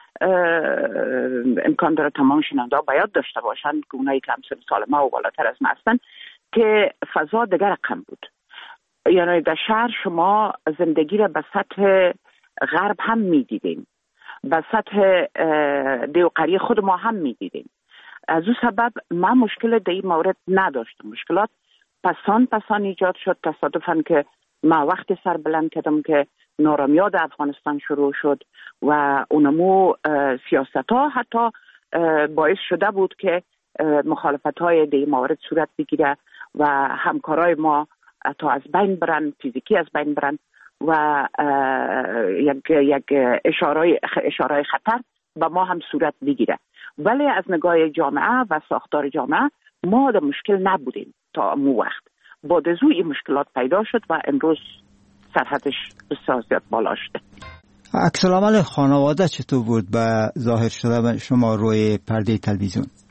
امکان داره تمام شنونده ها باید داشته باشن که اونایی که همسن سال ما و بالاتر از ما هستن که فضا دیگه رقم بود. یعنی در شهر شما زندگی را به سطح غرب هم میدیدیم، به سطح دیوقری خود ما هم میدیدیم. از او سبب من مشکل در این مورد نداشتم. مشکلات پسان پسان ایجاد شد. تصادفاً که من وقتی سر بلند کردم که نارامیاد افغانستان شروع شد و اونمو سیاست ها حتی باعث شده بود که مخالفت های در این مورد صورت بگیره و همکارای ما تا از بین برن، فیزیکی از بین برن و یک یک اشاره اشاره خطر به ما هم صورت بگیره. ولی از نگاه جامعه و ساختار جامعه ما در مشکل نبودیم تا مو وقت. بعد از او این مشکلات پیدا شد و امروز سرحدش بسیار زیاد بالا شده. عکس العمل خانواده چطور بود به ظاهر شده شما روی پرده تلویزیون؟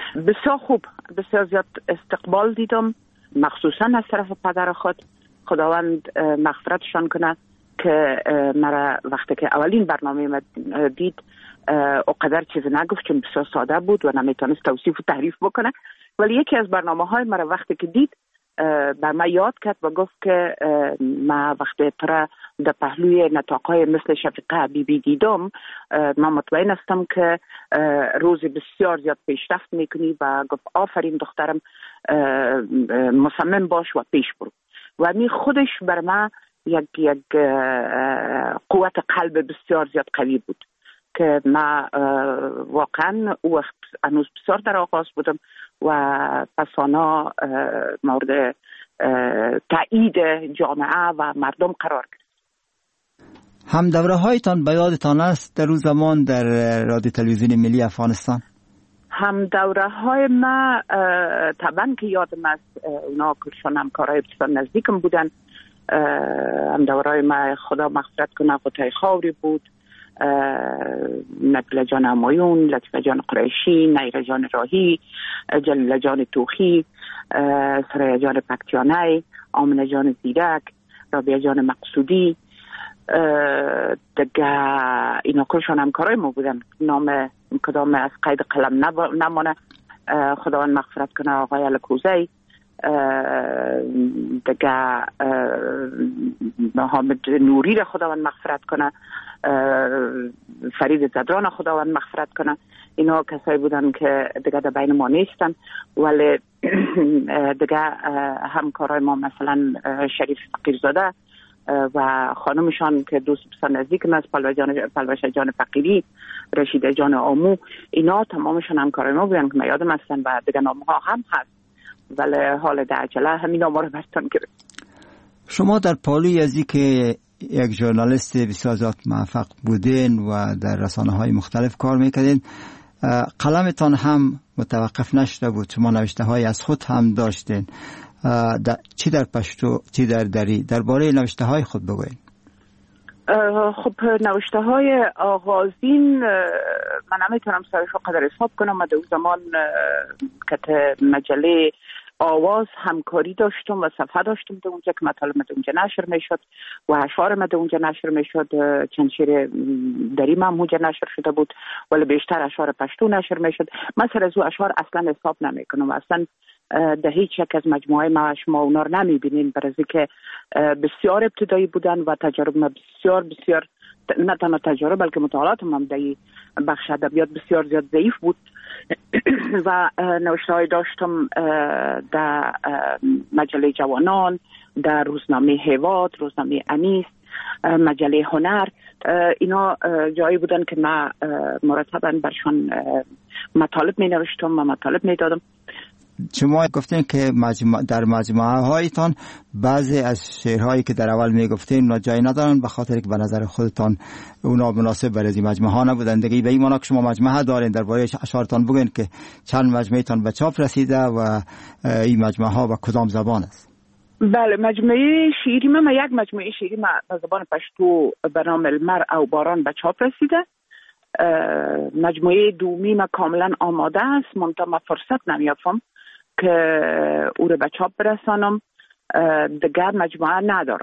بسیار خوب، بسیار زیاد استقبال دیدم، مخصوصا از طرف پدر خود. خداوند مغفرتشان کنه که مرا وقتی که اولین برنامه دید اقدر چیز نگفت، چون بسیار ساده بود و نمیتونست توصیف و تعریف بکنه، ولی یکی از برنامه های مرا وقتی که دید بر من یاد کرد و گفت که ما وقتی ترا در پهلوی نطاقهای مثل شفیقه حبیبی دیدم، من مطمئن هستم که روز بسیار زیاد پیشرفت میکنی و گفت آفرین دخترم، مصمم باش و پیش برو. و می خودش بر من یک یک قوت قلب بسیار زیاد قوی بود که ما واقعا او وقت هنوز بسیار در آغاز بودم و پسانا مورد تایید جامعه و مردم قرار گرفت. هم دوره هایتان به یادتان است در روز زمان در رادیو تلویزیون ملی افغانستان؟ هم دوره های ما طبعا که یادم است، اونا کلشان همکارای بسیار نزدیکم بودن. هم دوره های ما خدا مغفرت کنه قطعه خاوری بود، نبیل جان همایون، لطیفه جان قریشی، نیره جان راهی، جلیل جان توخی، سریا جان پکتیانی، آمنه جان زیرک، رابعه جان مقصودی، دیگه اینا کلشان همکارای ما بودن. نام کدام از قید قلم نمانه، خداوند مغفرت کنه. آقای الکوزی، دیگه حامد نوری را خداوند مغفرت کنه، فرید زدران خداوند مغفرت کنه. اینا کسایی بودن که دیگه در بین ما نیستن، ولی دیگه همکارای ما مثلا شریف فقیرزاده و خانمشان که دوست بسیار نزدیکم است، پلوشه جان فقیری، رشیده جان آمو، اینا تمامشان همکارای ما بودن که من یادم هستن و دیگه نام ها هم هست، ولی حال در عجله همین نام ها رو برتان گرفت. شما در پالوی ازی که یک ژورنالیست بسیار زیاد موفق بودین و در رسانه های مختلف کار میکردین، قلمتان هم متوقف نشده بود، شما نوشته های از خود هم داشتین، در چی در پشتو چی در دری، درباره نوشته های خود بگوین. خب نوشته های آغازین من نمیتونم سرش قدر حساب کنم. من در اون زمان که مجله آواز همکاری داشتم و صفحه داشتم در اونجا که مطالب در اونجا نشر میشد و اشعار در اونجا نشر میشد. چند شعر دری من اونجا نشر شده بود، ولی بیشتر اشعار پشتو نشر میشد. من سر از او اشعار اصلا حساب نمیکنم، اصلا در هیچ یک از مجموعه ما شما اونا رو نمیبینین، برای که بسیار ابتدایی بودن و تجارب ما بسیار بسیار نه تنها تجارب بلکه مطالعات هم در بخش ادبیات بسیار زیاد ضعیف بود و نوشته های داشتم در مجله جوانان، در روزنامه هیواد، روزنامه انیس، مجله هنر. اینا جایی بودن که من مرتبا برشان مطالب می نوشتم و مطالب می دادم. شما گفتین که مجموع در مجموعه هایتان بعضی از شعرهایی که در اول میگفتین اونا جایی ندارن به خاطر که به نظر خودتان اونا مناسب برای این مجموعه ها نبودن. دیگه به این معنی که شما مجموعه دارین، درباره اشعارتان بگین که چند مجموعه‌تان به چاپ رسیده و این مجموعه ها به کدام زبان است؟ بله، مجموعه شعری من یک مجموعه شعری من به زبان پشتو به نام المرء او باران به چاپ رسیده. مجموعه دومی من کاملا آماده است، منتها من فرصت نمیافم که او رو به چاپ برسانم. دیگر مجموعه ندارم،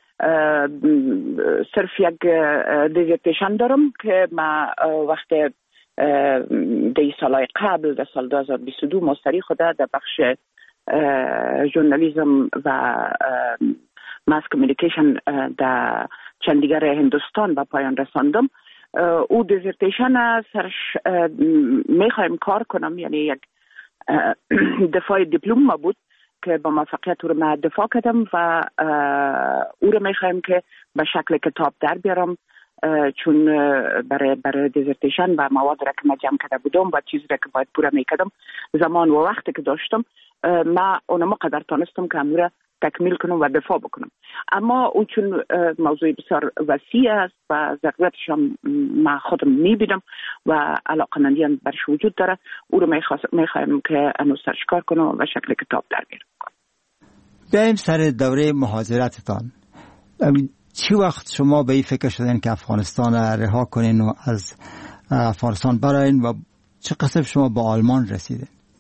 صرف یک دیزرتیشن دارم که من وقت دی سالهای قبل در سال دو هزار و بیست و دو مستری خوده در بخش ژورنالیسم و ماس کمیونیکیشن در چندیگر هندوستان به پایان رساندم. او دیزرتیشن سرش میخوایم کار کنم، یعنی یک دفاع دیپلم ما بود که با موفقیت او رو من دفاع کردم و او رو میخوایم که به شکل کتاب در بیارم، چون برای برای دیزرتیشن و مواد را که من جمع کرده بودم و چیزی را که باید پوره میکردم زمان و وقتی که داشتم، من اونم قدر تانستم که امور را تکمیل کنم و دفاع بکنم. اما او چون موضوع بسیار وسیع است و ضرورتش هم من خودم میبینم و علاقمندی هم برش وجود داره، او رو میخوایم که انو سرش کار کنم و شکل کتاب در بیارم. بیایم سر دوره مهاجرتتان. چی وقت شما به این فکر شدین که افغانستان رها کنین و از افغانستان براین و چه قسم شما با آلمان رسیدین؟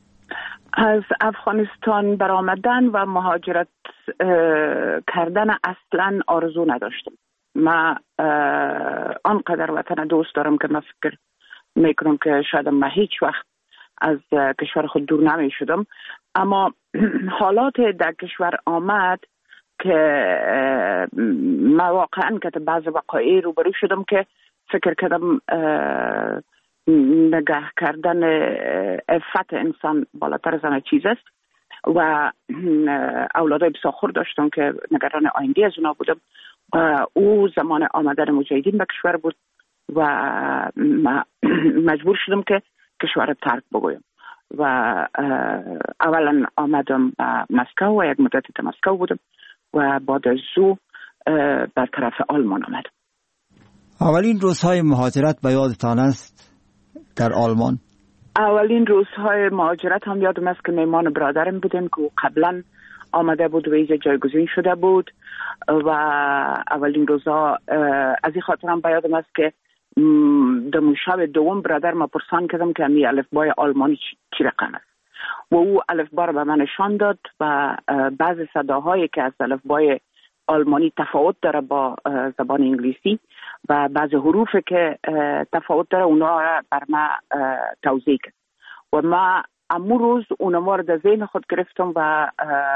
از افغانستان برآمدن و مهاجرت کردن اصلا آرزو نداشتم. من آنقدر وطن دوست دارم که من فکر میکنم که شاید من هیچ وقت از کشور خود دور نمی شدم، اما حالات در کشور آمد که من واقعا که بعض وقایع روبرو شدم که فکر کردم نگه کردن عفت انسان بالاتر از همه چیز است و اولادای بسیار داشتم که نگران آینده از اونا بودم. او زمان آمدن مجاهدین به کشور بود و مجبور شدم که کشور رو ترک بگویم و اولا آمدم به مسکو و یک مدتی در مسکو بودم و بعد از او بر طرف آلمان آمدم. اولین روزهای مهاجرت به یادتان است در آلمان؟ اولین روزهای مهاجرت هم یادم است که میمان برادرم بودیم که قبلا آمده بود و اینجا جایگزین شده بود و اولین روزها از این خاطر هم به یادم است که در شب دوم برادر ما پرسان کردم که می الفبای آلمانی چی رقم است و او الفبا رو به من نشان داد و بعض صداهایی که از الفبای آلمانی تفاوت داره با زبان انگلیسی و بعض حروفی که تفاوت داره اونا را بر ما توضیح کرد و ما امو روز اونما رو در ذهن خود گرفتم و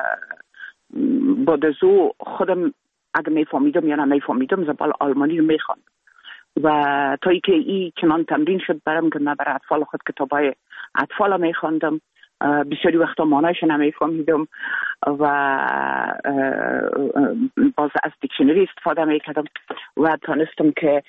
با دزو خودم اگه میفهمیدم یا نمیفهمیدم زبان آلمانی رو میخواندم و تا ای که ای چنان تمرین شد برام که من برای اطفال خود کتابای اطفال میخواندم. بسیاری وقتا معنایش نمیفهمیدم و باز از دیکشنری استفاده میکردم و تانستم که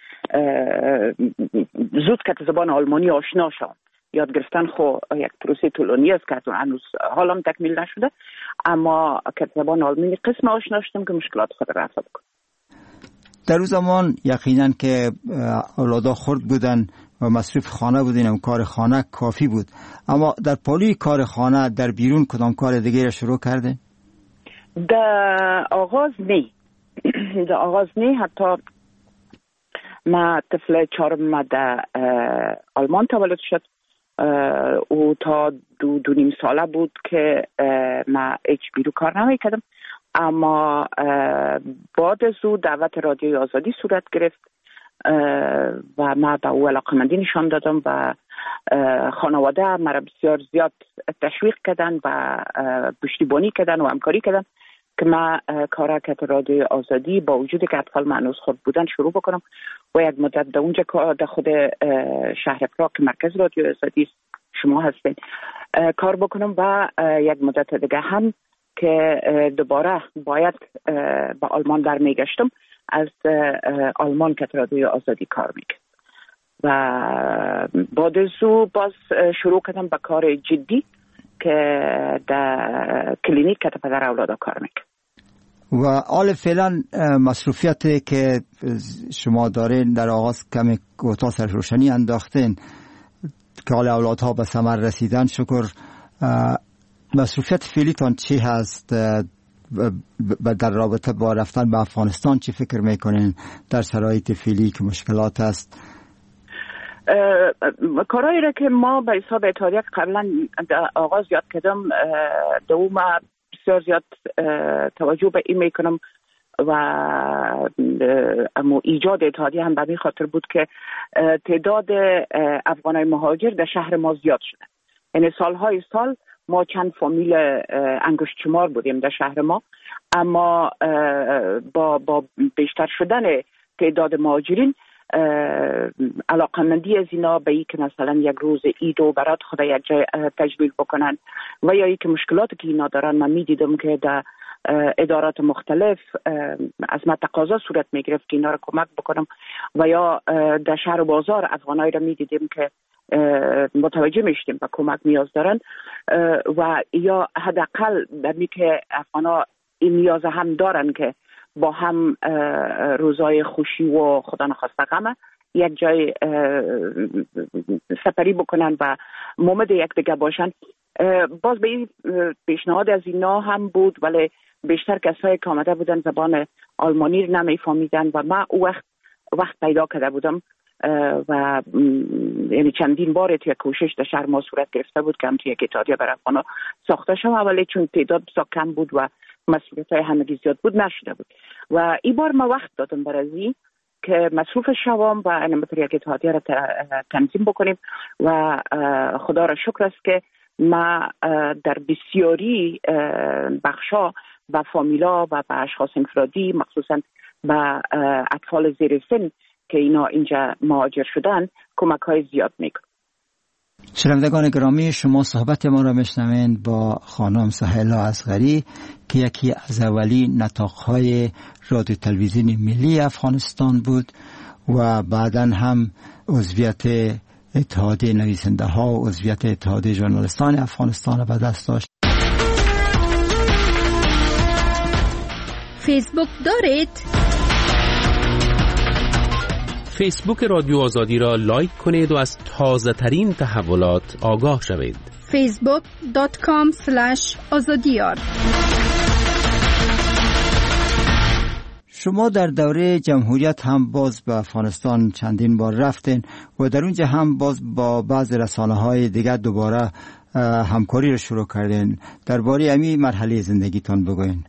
زود که زبان آلمانی آشنا شدم. یاد گرفتن خو یک پروسه طولانی است که هنوز حالم تکمیل نشده، اما که زبان آلمانی قسم آشنا شدم که مشکلات خود رفع بکنم. در اون زمان یقینا که اولادا خرد بودن و مصروف خانه بودین و کار خانه کافی بود، اما در پالی کار خانه در بیرون کدام کار دیگه را شروع کرده؟ در آغاز نه در آغاز نه حتی ما طفل چهارم در آلمان تولد شد او تا دو دو نیم ساله بود که ما هیچ بیرون کار نمیکردم، اما بعد از او دعوت رادیوی آزادی صورت گرفت و ما به او علاقمندی نشان دادم و خانواده مرا بسیار زیاد تشویق کردن و پشتیبانی کردن و همکاری کردن که ما کارکت رادیوی آزادی با وجودی که اطفال معنوس خود بودن شروع بکنم و یک مدت در اونجا در خود شهر پراگ که مرکز رادیوی آزادی شما هستین کار بکنم و یک مدت دیگه هم که دوباره باید به آلمان برمیگشتم از آلمان که رادیوی آزادی کار میکرد و بعد از او باز شروع کردم به کار جدی که در کلینیک که پدر اولادا کار میکرد. و حال فعلا مصروفیتی که شما دارین در آغاز کمی گوتا سر روشنی انداختین که حال اولادها به ثمر رسیدن شکر، مصروفیت فعلیتان چی هست در رابطه با رفتن به افغانستان؟ چی فکر میکنین در شرایط فعلی که مشکلات هست؟ کارهایی را که ما به حساب اتحادیه قبلا آغاز یاد کردم دو ما بسیار زیاد توجه به این میکنم و اما ایجاد اتحادیه هم به این خاطر بود که تعداد افغانای مهاجر در شهر ما زیاد شده. یعنی سالهای سال ما چند فامیل انگشت شمار بودیم در شهر ما، اما با با بیشتر شدن تعداد مهاجرین علاقمندی از اینا به این که مثلا یک روز عید و برات خدا یک جای تجلیل بکنن و یا ای که مشکلاتی که اینا دارن من میدیدم که در ادارات مختلف از من تقاضا صورت میگرفت که اینا رو کمک بکنم و یا در شهر و بازار افغانایی رو میدیدیم که متوجه میشتیم و کمک نیاز دارن و یا حداقل برمی که افغانا این نیاز هم دارن که با هم روزای خوشی و خدا نخواسته غمه یک جای سپری بکنن و مومد یک دیگه باشن. باز به این پیشنهاد از اینا هم بود، ولی بیشتر کسایی که آمده بودن زبان آلمانی رو نمیفهمیدن و من او وقت وقت پیدا کرده بودم و یعنی چندین بار توی کوشش در شهر ما صورت گرفته بود که هم توی یک اتحادیه برای افغانا ساخته شد، ولی چون تعداد بسیار کم بود و مسئولیت های همگی زیاد بود نشده بود و این بار ما وقت دادم برای که مصروف شوام و انمتر یک اتحادیه را تنظیم بکنیم و خدا را شکر است که ما در بسیاری بخشا و فامیلا و به اشخاص انفرادی مخصوصا به اطفال زیر سن که اینا اینجا مهاجر شدن کمک های زیاد میکنن. شنوندگان گرامی، شما صحبت ما را میشنوین با خانم سهیلا اصغری که یکی از اولی نطاق‌های رادیو تلویزیون ملی افغانستان بود و بعداً هم عضویت اتحادیه نویسنده ها و عضویت اتحادیه ژورنالیستان افغانستان را به دست داشت. فیسبوک دارید؟ فیسبوک رادیو آزادی را لایک کنید و از تازه ترین تحولات آگاه شوید. فیسبوک دات کام اسلش آزادیار. شما در دوره جمهوریت هم باز به افغانستان چندین بار رفتین و در اونجا هم باز با بعض رسانه‌های دیگر دوباره همکاری رو شروع کردین. درباره همین مرحله زندگیتون بگوین.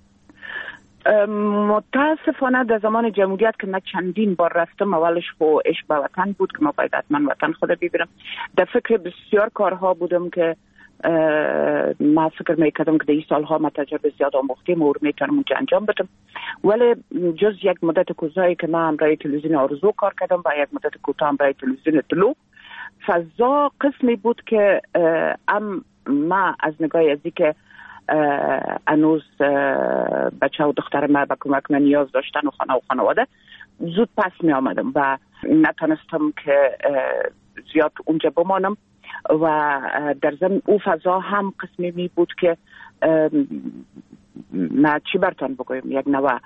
متاسفانه در زمان جمهوریت که من چندین بار رفتم، اولش با عشق به وطن بود که ما باید حتما وطن خود ببینم. در فکر بسیار کارها بودم که ما فکر میکردم که در این سالها ما تجربه زیاد آموختیم و میتونم اونجا انجام بدم، ولی جز یک مدت کوتاهی که من همراه تلویزیون آرزو کار کردم و یک مدت کوتاه همراه تلویزیون طلوع، فضا قسمی بود که ام ما از نگاه ازی که انوز بچه و دختر ما به کمک من نیاز داشتن و خانه و خانواده زود پس می آمدم و نتونستم که زیاد اونجا بمانم و در ضمن او فضا هم قسمی می بود که ما چی برتان بگویم یک نوع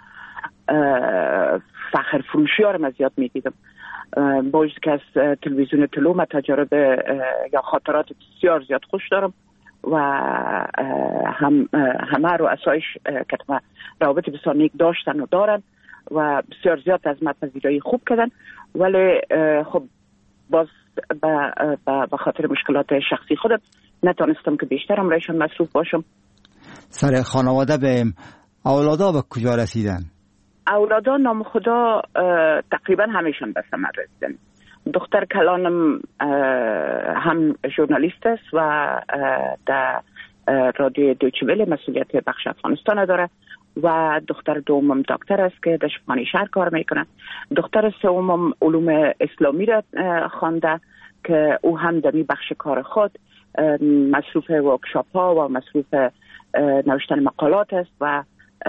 فخر فروشی ها رو من زیاد می دیدم. باید که از تلویزیون طلوع ما تجربه یا خاطرات بسیار زیاد خوش دارم و هم همه رو اسایش که روابط بسیار نیک داشتن و دارن و بسیار زیاد از من پذیرایی خوب کردن، ولی خب باز به خاطر مشکلات شخصی خودم نتونستم که بیشتر هم رایشان مصروف باشم. سر خانواده به اولادا به کجا رسیدن؟ اولادا نام خدا تقریبا همیشون به ثمر رسیدن. دختر کلانم هم ژورنالیست است و در رادیو دویچه وله مسئولیت بخش افغانستان داره و دختر دومم دکتر است که در شپانیشهر کار میکنه. دختر سومم علوم اسلامی را خوانده که او هم در بخش کار خود مصروف ورکشاپ ها و مصروف نوشتن مقالات است و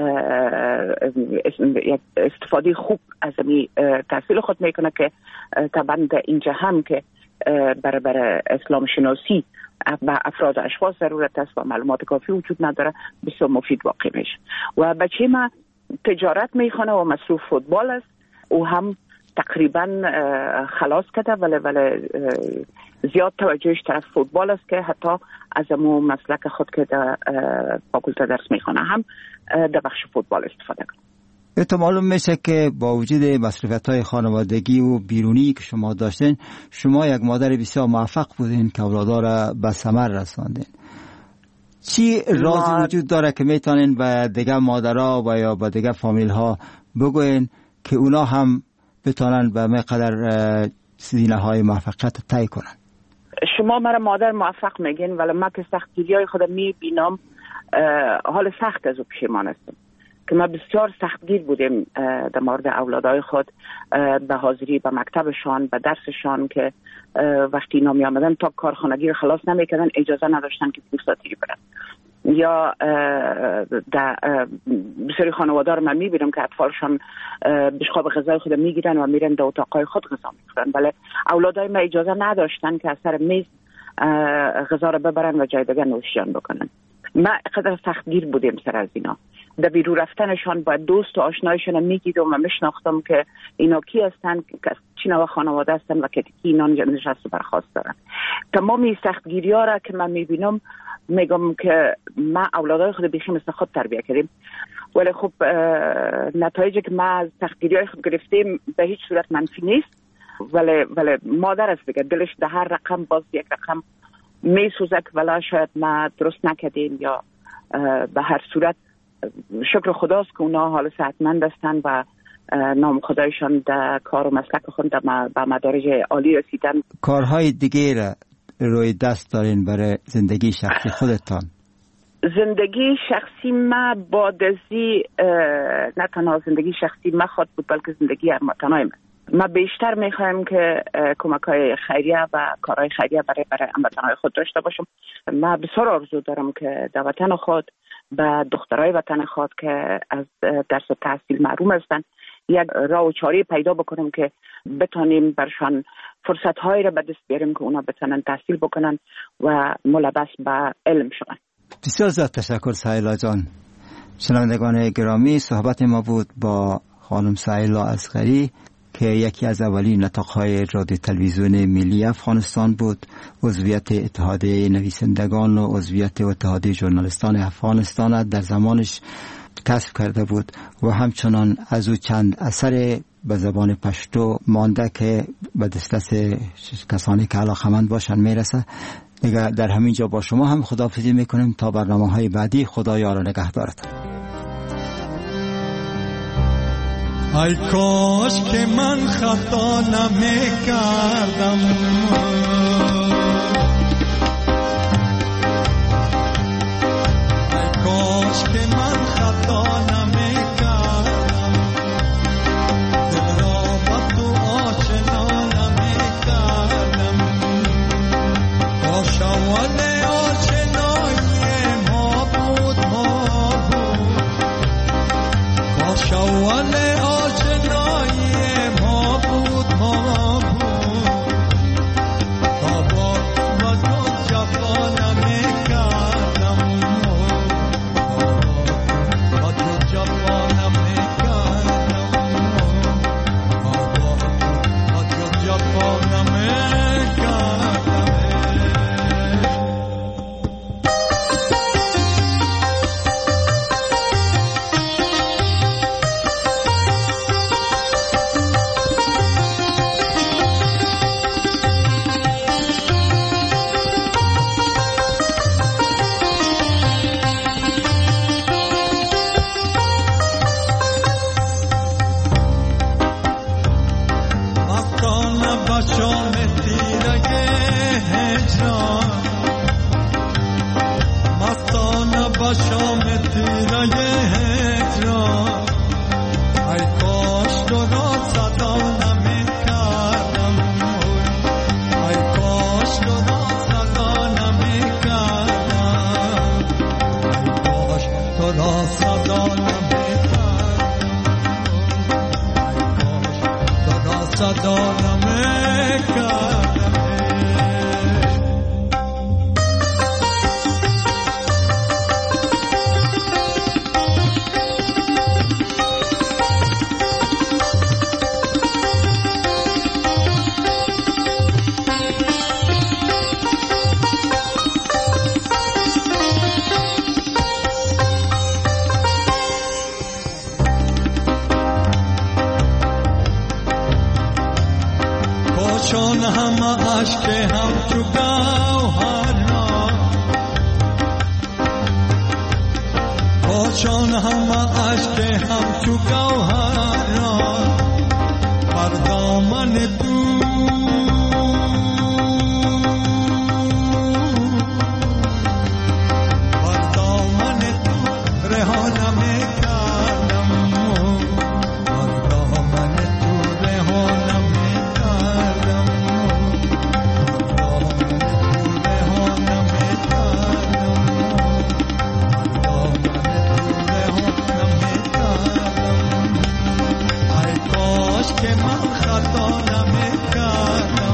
استفاده خوب از این تحصیل خود میکنه که طبعا در اینجا هم که برای برای اسلام شناسی و افراد و اشخاص ضرورت است و معلومات کافی وجود نداره، بسیار مفید واقع میشه. و بچه ما تجارت میخونه و مصروف فوتبال است، او هم تقریبا خلاص کرده ولی ولی زیاد توجهش طرف فوتبال است که حتی از امو مسلک خود که در فاکولته درس میخونه هم در بخش فوتبال استفاده کنه. تو معلوم میشه که با وجود مصروفیت‌های خانوادگی و بیرونی که شما داشتین، شما یک مادر بسیار موفق بودین که اولادا را به ثمر رساندین. چی رازی ما... وجود داره که میتونین به دیگه مادرها و یا به دیگه فامیل‌ها بگوین که اونا هم بتونن به مقدار زینه‌های موفقیت طی کنن؟ شما مرا مادر موفق میگین ولی من که سختگیری‌های خودم میبینم حال سخت از او پشیمان هستم که ما بسیار سختگیر بودیم در مورد اولادای خود، به حاضری به مکتبشان، به درسشان که وقتی اینا می آمدن تا کارخانگی رو خلاص نمیکردن اجازه نداشتن که پوستاتی برن. یا در بسیاری خانواده رو من میبینم که اطفالشان بشقاب غذای خود میگیرن و میرن در اتاقای خود غذا میخورن، ولی اولادای ما اجازه نداشتن که از سر میز غذا رو ببرن و جای دیگه نوشیان بکنن. ما قدر سختگیر بودیم سر از اینا. در بیرون رفتنشان با دوست و آشنایشان میگیدم و میشناختم که اینا کی هستن، چی نوع خانواده هستن و که اینا نشست و برخواست دارن. تمام این سختگیری ها را که من میبینم میگم که ما اولادای خود بیخی مثل خود تربیه کردیم، ولی خب نتایجی که ما از سختگیری های خود گرفتیم به هیچ صورت منفی نیست ولی ولی مادر است دیگه، دلش در هر رقم باز یک رقم میسوزه که ولی شاید ما درست نکردیم یا به هر صورت شکر خداست که اونا حال صحتمند هستن و نام خدایشان در کار و مسلک خود به مدارج عالی رسیدن. کارهای دیگه را روی دست دارین برای زندگی شخصی خودتان؟ زندگی شخصی ما بادزی نه تنها زندگی شخصی ما خود بود بلکه زندگی هموطنای من. ما بیشتر میخوایم که کمک‌های خیریه و کارهای خیریه برای برای هموطنای خود داشته باشم. ما بسیار آرزو دارم که در وطن خود به دخترای وطن خود که از درس و تحصیل محروم هستند یک راه و چاره پیدا بکنیم که بتونیم برشان فرصت‌هایی را به دست بیاریم که اونا بتونن تحصیل بکنن و ملبس به علم شون. بسیار زیاد تشکر سهیلا جان. شنوندگان گرامی، صحبت ما بود با خانم سهیلا اصغری که یکی از اولین نطاق‌های رادیو تلویزیون ملی افغانستان بود، عضویت اتحادیه نویسندگان و عضویت اتحادیه ژورنالیستان افغانستان در زمانش کسب کرده بود و همچنان از او چند اثر به زبان پشتو مانده که به دسترس کسانی که علاقه‌مند باشن میرسه. دیگه در همین جا با شما هم خداحافظی میکنیم تا برنامه‌های بعدی. خدا یار و نگهدارتان. ای کاش که من خطا نمیکردم، ای کاش که من خطا نمیکردم، دل را با تو آشنا نمیکردم. کاش اول آشنایی ما بود ما بود، کاش اول که من خطا نمیکردم.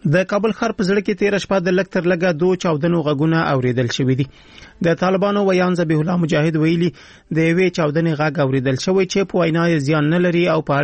د کابل ښار په زړه کې تیر شپه د لک تر لګه دوه چاودنو غږونه اوریدل شوې دي. د طالبانو ویان ذبیح الله مجاهد ویلي د یوې چاودنې غږ اوریدل شوی چې په وینا یې زیان نه لري او په